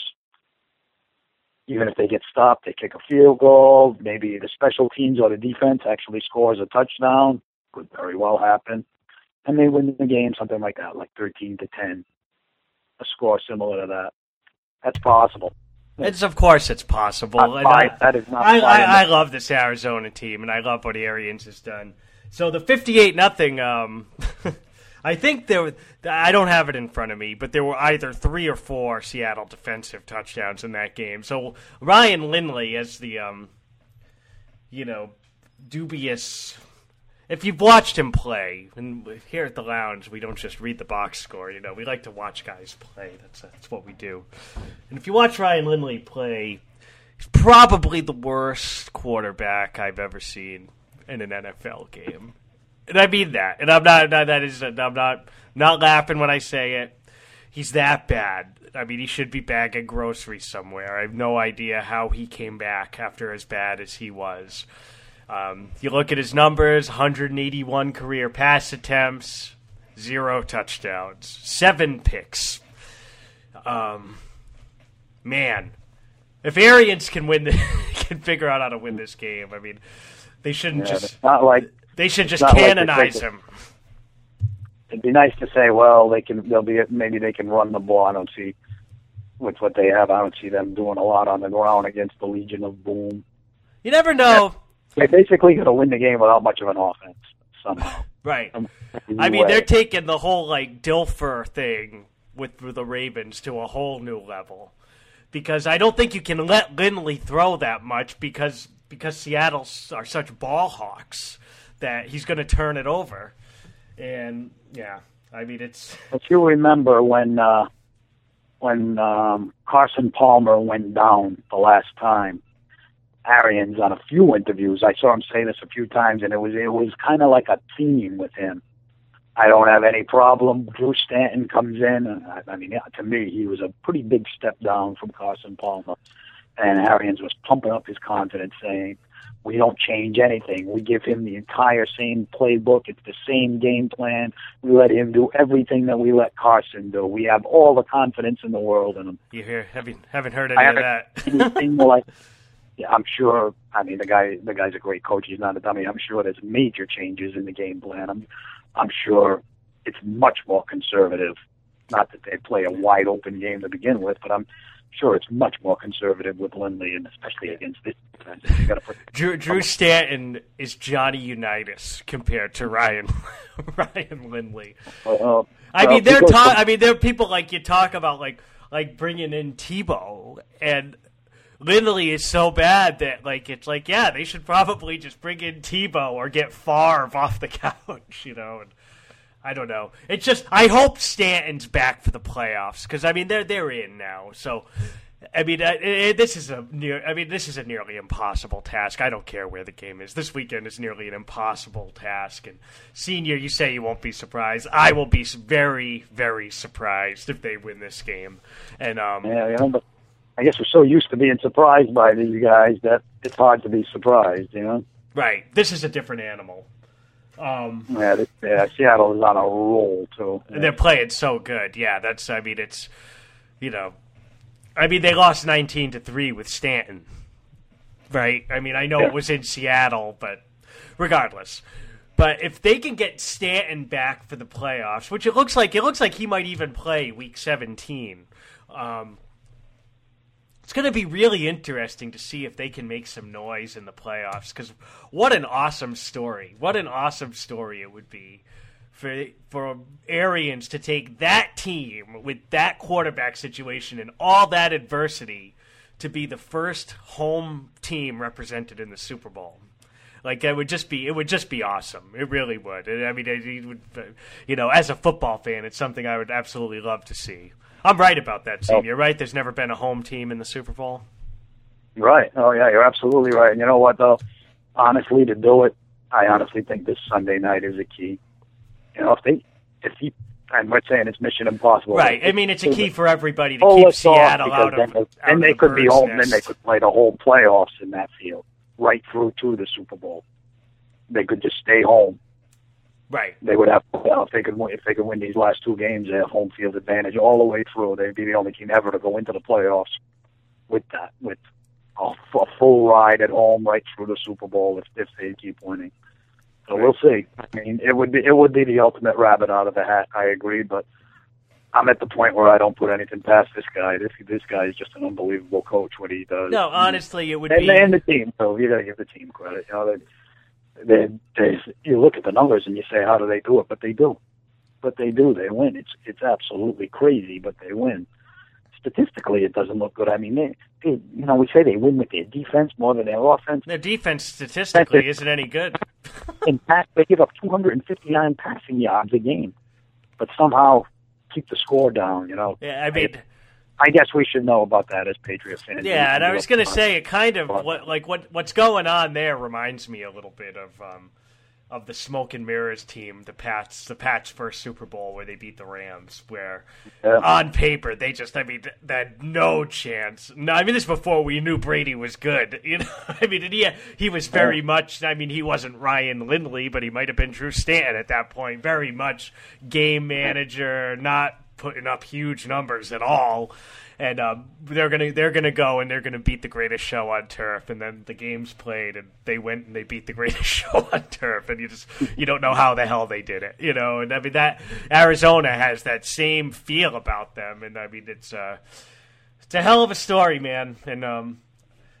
Even if they get stopped, they kick a field goal. Maybe the special teams or the defense actually scores a touchdown. Could very well happen. And they win the game, something like that, like thirteen to ten. A score similar to that. That's possible. It's of course it's possible. And I, I, that is not I, I, I love this Arizona team, and I love what Arians has done. So the fifty-eight nothing, um, I think there were, I don't have it in front of me, but there were either three or four Seattle defensive touchdowns in that game. So Ryan Lindley as the, um, you know, dubious, if you've watched him play, and here at the lounge, we don't just read the box score, you know, we like to watch guys play. That's, that's what we do. And if you watch Ryan Lindley play, he's probably the worst quarterback I've ever seen in an N F L game. And I mean that. And I'm not, not that is I'm not not laughing when I say it. He's that bad. I mean, he should be bagging groceries somewhere. I have no idea how he came back after as bad as he was. Um, you look at his numbers, one hundred eighty-one career pass attempts, zero touchdowns, seven picks. Um, man, if Arians can win, the, can figure out how to win this game, I mean, they shouldn't yeah, just. It's not like they should just like canonize they him. It'd be nice to say, well, they can. They'll be maybe they can run the ball. I don't see with what they have. I don't see them doing a lot on the ground against the Legion of Boom. You never know. They're basically going to win the game without much of an offense somehow. Right. Um, I mean, way. they're taking the whole, like, Dilfer thing with, with the Ravens to a whole new level. Because I don't think you can let Lindley throw that much because because Seattle are such ball hawks that he's going to turn it over. And, yeah, I mean, it's... If you remember when uh, when um, Carson Palmer went down the last time, Arians, on a few interviews, I saw him say this a few times, and it was it was kind of like a theme with him. I don't have any problem. Drew Stanton comes in, and I, I mean, yeah, to me, he was a pretty big step down from Carson Palmer. And Arians was pumping up his confidence, saying, we don't change anything. We give him the entire same playbook. It's the same game plan. We let him do everything that we let Carson do. We have all the confidence in the world in him. You hear? Haven't haven't heard any I of haven't that. anything like. Yeah, I'm sure. I mean, the guy the guy's a great coach. He's not a dummy. I'm sure there's major changes in the game plan. I'm I'm sure it's much more conservative. Not that they play a wide open game to begin with, but I'm sure it's much more conservative with Lindley, and especially against this defense. You got to put Drew, Drew Stanton is Johnny Unitas compared to Ryan Ryan Lindley. Uh, I uh, mean, they're because- talk. I mean, there are people like you talk about, like like bringing in Tebow, and Lindley is so bad that like it's like yeah, they should probably just bring in Tebow or get Favre off the couch, you know. And I don't know. It's just I hope Stanton's back for the playoffs because I mean they're they're in now. So I mean uh, it, this is a near. I mean this is a nearly impossible task. I don't care where the game is. This weekend is nearly an impossible task. And Senior, you say you won't be surprised. I will be very very surprised if they win this game. And um, yeah, you know, but I guess we're so used to being surprised by these guys that it's hard to be surprised. You know. Right. This is a different animal. Um, yeah, this, yeah, Seattle is on a roll too. And they're playing so good. Yeah, that's. I mean, it's. You know, I mean, they lost nineteen to three with Stanton. Right. I mean, I know Yeah. it was in Seattle, but regardless. But if they can get Stanton back for the playoffs, which it looks like, it looks like he might even play Week seventeen. Um, it's going to be really interesting to see if they can make some noise in the playoffs. Because what an awesome story! What an awesome story it would be for for Arians to take that team with that quarterback situation and all that adversity to be the first home team represented in the Super Bowl. Like it would just be, it would just be awesome. It really would. I mean, it, it would, you know, as a football fan, it's something I would absolutely love to see. I'm right about that, Senior, right? There's never been a home team in the Super Bowl. Right. Oh, yeah, you're absolutely right. And you know what, though? Honestly, to do it, I honestly think this Sunday night is a key. You know, if they, if he, I'm not saying it's mission impossible. Right. I mean, it's a key for everybody to pull keep us off, Seattle because out then of they, out then of they the could be bird's home. Then nest. they could play the whole playoffs in that field, right through to the Super Bowl. They could just stay home. Right. They would have, well, if they could win, if they could win these last two games, they have home field advantage all the way through. They'd be the only team ever to go into the playoffs with that, with a, a full ride at home right through the Super Bowl if, if they keep winning. So we'll see. I mean, it would be it would be the ultimate rabbit out of the hat. I agree, but I'm at the point where I don't put anything past this guy. This this guy is just an unbelievable coach. What he does. No, honestly, it would and, be. And the team, so you got to give the team credit. You know, they, they, they, you look at the numbers and you say, how do they do it? But they do. But they do. They win. It's it's absolutely crazy, but they win. Statistically, it doesn't look good. I mean, they, they, you know, we say they win with their defense more than their offense. Their defense statistically isn't any good. In fact, they give up two hundred fifty-nine passing yards a game, but somehow keep the score down. You know. Yeah, I mean. I guess we should know about that as Patriot fans. Yeah, and I was going to say it kind of what like what what's going on there reminds me a little bit of um, of the Smoke and Mirrors team, the Pats, the Pats' first Super Bowl where they beat the Rams, where yeah. on paper they just, I mean, they had no chance. No, I mean this before we knew Brady was good. You know, I mean, and he he was very yeah. much. I mean, he wasn't Ryan Lindley, but he might have been Drew Stanton at that point. Very much game manager, not putting up huge numbers at all, and um, they're gonna they're gonna go and they're gonna beat the greatest show on turf, and then the game's played and they went and they beat the greatest show on turf, and you just you don't know how the hell they did it, you know. And I mean that Arizona has that same feel about them, and I mean it's uh it's a hell of a story, man. And um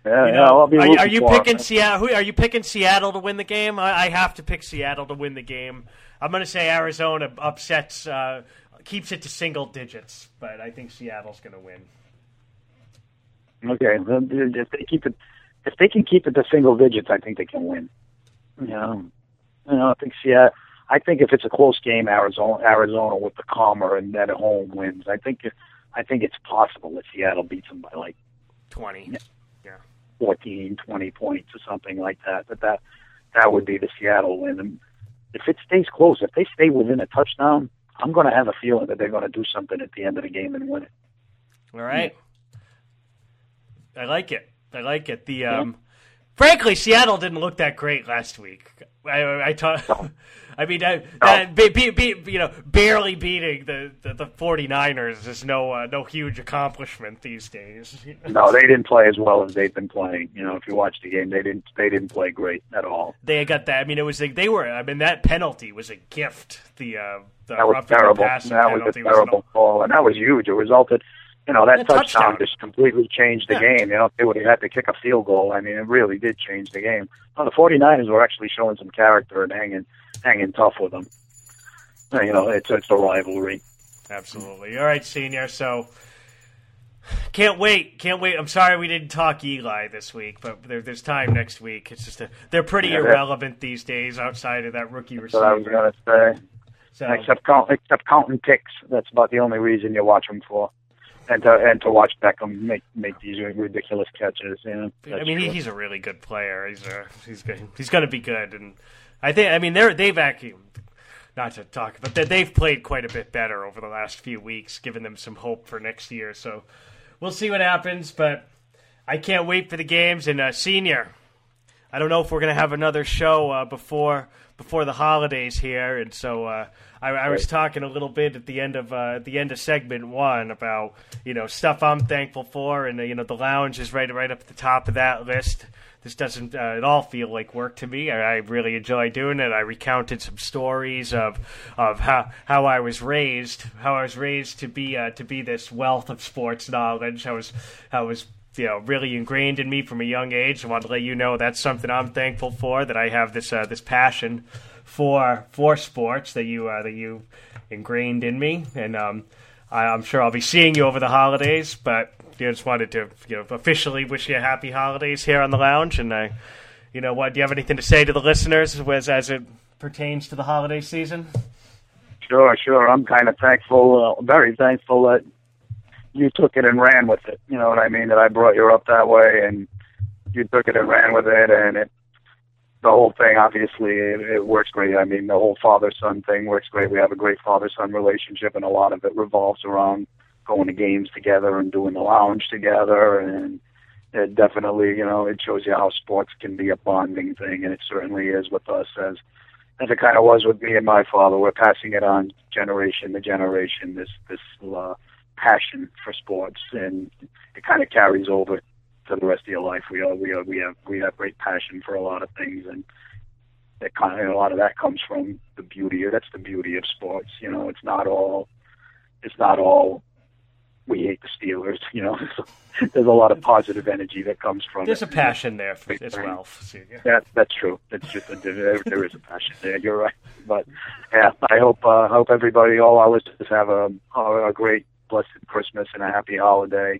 Yeah, you yeah, know, I'll be are, rooting are you for picking him. Seattle? Who, are you picking Seattle to win the game? I, I have to pick Seattle to win the game. I'm going to say Arizona upsets, uh, keeps it to single digits, but I think Seattle's going to win. Okay, then if they keep it, if they can keep it to single digits, I think they can win. You know, you know, I think Seattle. I think if it's a close game, Arizona, Arizona with the calmer and at home wins. I think, I think it's possible that Seattle beats them by like twenty, yeah, fourteen, twenty points or something like that. But that that would be the Seattle win. And if it stays close, if they stay within a touchdown, I'm going to have a feeling that they're going to do something at the end of the game and win it. All right. I like it. I like it. The um, frankly, Seattle didn't look that great last week. I, I taught. I mean, I, that, be, be, be, you know, barely beating the, the, the 49ers is no uh, no huge accomplishment these days. No, they didn't play as well as they've been playing. You know, if you watch the game, they didn't they didn't play great at all. They got that. I mean, it was like they were. I mean, that penalty was a gift. The uh, the that was terrible. That was a terrible call, and that was huge. It resulted. You know, that a touchdown, touchdown just completely changed the Yeah. game. You know, if they would have had to kick a field goal, I mean, it really did change the game. Well, the 49ers were actually showing some character and hanging hanging tough with them. You know, it's it's a rivalry. Absolutely. All right, Senior. So, can't wait. Can't wait. I'm sorry we didn't talk Eli this week, but there, there's time next week. It's just a, they're pretty Yeah, irrelevant these days outside of that rookie That's what I was receiver. going to say. So, Except count, except counting ticks. That's about the only reason you watch them for. And to and to watch Beckham make make these ridiculous catches. You know, I mean, he, he's a really good player. He's a, he's good. He's going to be good, and I think. I mean, they're they've actually, not to talk, but they, they've played quite a bit better over the last few weeks, giving them some hope for next year. So we'll see what happens, but I can't wait for the games. And uh, Senior, I don't know if we're going to have another show uh, before before the holidays here, and so uh, I, I was talking a little bit at the end of uh, at the end of segment one about you know stuff I'm thankful for, and uh, you know the lounge is right right up at the top of that list. This doesn't uh, at all feel like work to me. I, I really enjoy doing it. I recounted some stories of of how how I was raised, how I was raised to be uh, to be this wealth of sports knowledge. I was I was. you know, really ingrained in me from a young age. I want to let you know that's something I'm thankful for, that I have this uh, this passion for for sports that you uh, that you ingrained in me, and um, I, I'm sure I'll be seeing you over the holidays. But you know, just wanted to you know officially wish you a happy holidays here on the lounge. And I, you know, what do you have anything to say to the listeners as as it pertains to the holiday season? Sure, sure. I'm kind of thankful, uh, very thankful that you took it and ran with it. You know what I mean? That I brought you up that way, and you took it and ran with it, and it, the whole thing, obviously, it, it works great. I mean, the whole father-son thing works great. We have a great father-son relationship, and a lot of it revolves around going to games together and doing the lounge together, and it definitely, you know, it shows you how sports can be a bonding thing, and it certainly is with us as as it kind of was with me and my father. We're passing it on generation to generation, this, this, uh, passion for sports, and it kind of carries over to the rest of your life. We are, we are, we have, we have great passion for a lot of things, and it kind of, a lot of that comes from the beauty. That's the beauty of sports. You know, it's not all, it's not all. We hate the Steelers. You know, there's a lot of positive energy that comes from. There's it. a passion there for, as well. Senior. That that's true. It's just a, there, there is a passion there. You're right. But yeah, I hope uh, hope everybody, all our listeners, have a a great, blessed Christmas and a happy holiday.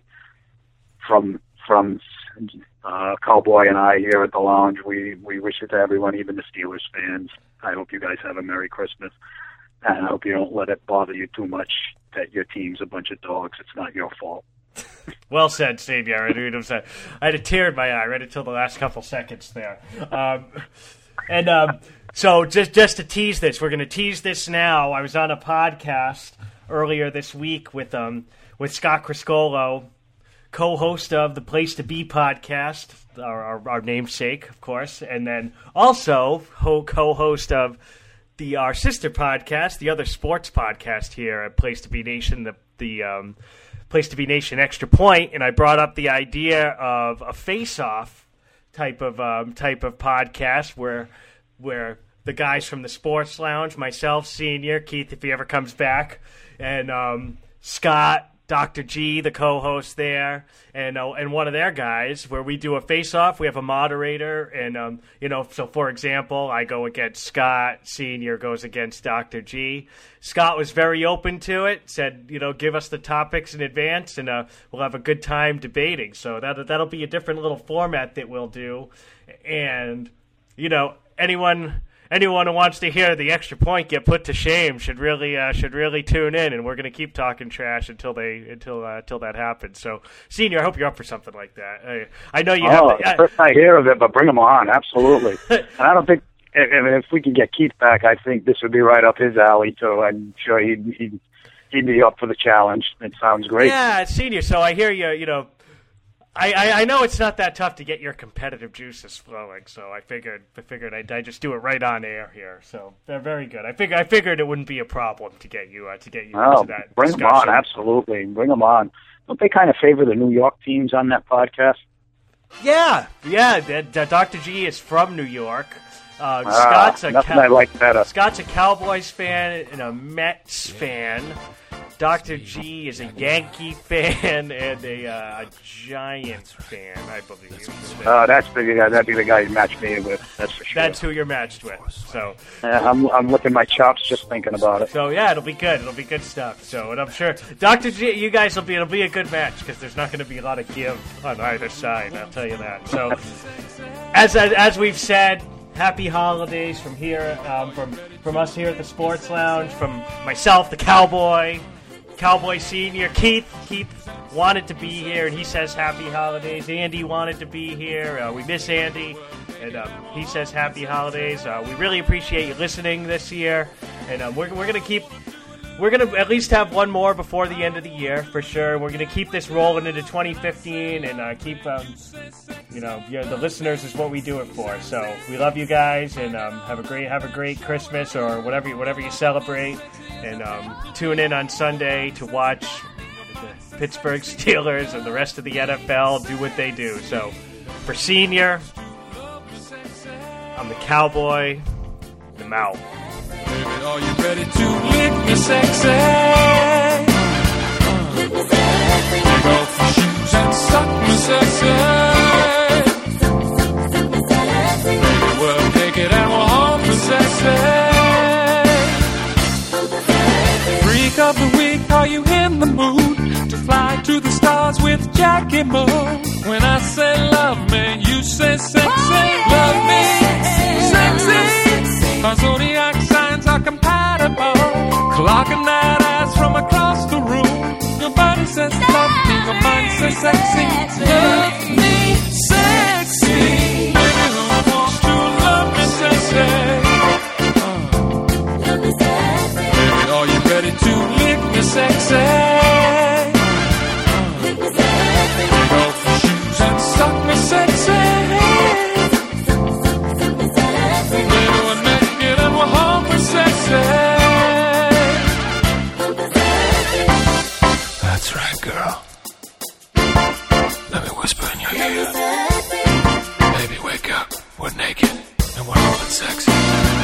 From from uh, Cowboy and I here at the lounge, we we wish it to everyone, even the Steelers fans. I hope you guys have a Merry Christmas, and I hope you don't let it bother you too much that your team's a bunch of dogs. It's not your fault. Well said, Senior. I, mean, it was a, I had a tear in my eye right until the last couple seconds there. Um, and um, so just just to tease this, we're going to tease this now. I was on a podcast earlier this week with um with Scott Criscolo, co-host of the Place to Be podcast, our, our, our namesake, of course, and then also ho- co-host of the our sister podcast, the other sports podcast here at Place to Be Nation, the the um, Place to Be Nation Extra Point, and I brought up the idea of a face-off type of um, type of podcast where where the guys from the Sports Lounge, myself, Senior, Keith, if he ever comes back, and um, Scott, Doctor G, the co-host there, and uh, and one of their guys, where we do a face-off. We have a moderator, and um, you know, so for example, I go against Scott. Senior goes against Doctor G. Scott was very open to it. Said, you know, give us the topics in advance, and uh, we'll have a good time debating. So that that'll be a different little format that we'll do, and you know, anyone. Anyone who wants to hear the extra point get put to shame should really uh, should really tune in, and we're going to keep talking trash until they until uh, until that happens. So, Senior, I hope you're up for something like that. I, I know you. Oh, have the, uh, first I hear of it, but bring him on, absolutely. And I don't think if, if we could get Keith back, I think this would be right up his alley too. I'm sure he'd he'd, he'd be up for the challenge. It sounds great. Yeah, Senior. So I hear you. You know. I, I, I know it's not that tough to get your competitive juices flowing, so I figured I figured I'd, I'd just do it right on air here. So they're very good. I figured I figured it wouldn't be a problem to get you uh, to get you Oh, into that bring discussion. them on, absolutely. Bring them on. Don't they kind of favor the New York teams on that podcast? Yeah, yeah. The, the Doctor G is from New York. Uh, Ah, Scott's a nothing I like better. Scott's a Cowboys fan and a Mets fan. Doctor G is a Yankee fan and a, uh, a Giants fan, I believe. Oh, that's the guy. That'd be the guy you match me with. That's for sure. That's who you're matched with. So Yeah, I'm I'm licking my chops just thinking about it. So yeah, it'll be good. It'll be good stuff. So, and I'm sure Doctor G, you guys will be. It'll be a good match because there's not going to be a lot of give on either side. I'll tell you that. So, as as, as we've said, happy holidays from here, um, from from us here at the Sports Lounge, from myself, the Cowboy, Cowboy Senior, Keith. Keith wanted to be here, and he says happy holidays. Andy wanted to be here. Uh, we miss Andy, and um, he says happy holidays. Uh, we really appreciate you listening this year, and um, we're we're gonna keep. We're going to at least have one more before the end of the year, for sure. We're going to keep this rolling into twenty fifteen and uh, keep, um, you know, yeah, the listeners is what we do it for. So we love you guys, and um, have a great have a great Christmas or whatever you, whatever you celebrate. And um, tune in on Sunday to watch the Pittsburgh Steelers and the rest of the N F L do what they do. So for Senior, I'm the Cowboy, the Mouth. Baby, are you ready to lick me sexy? Take off your shoes and suck me sexy. Baby, we're naked and we're home for sexy. Freak of the week, are you in the mood to fly to the stars with Jackie Moon? When I say love me, you say sexy. Love me, sexy. Our zodiac signs are compatible. Clocking that ass from across the room. Your body says love me, your mind says sexy. Love me, sexy. Baby, who wants to love me sexy? Uh. Love me sexy. Baby, are you ready to lick me sexy? Uh. Lick me sexy. Take off your shoes and suck me sexy. That's right, girl. Let me whisper in your ear. Baby, wake up. We're naked and we're open sexy.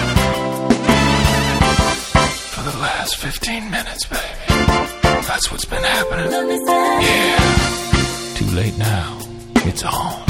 For the last fifteen minutes, baby. That's what's been happening. Yeah. Too late now. It's on.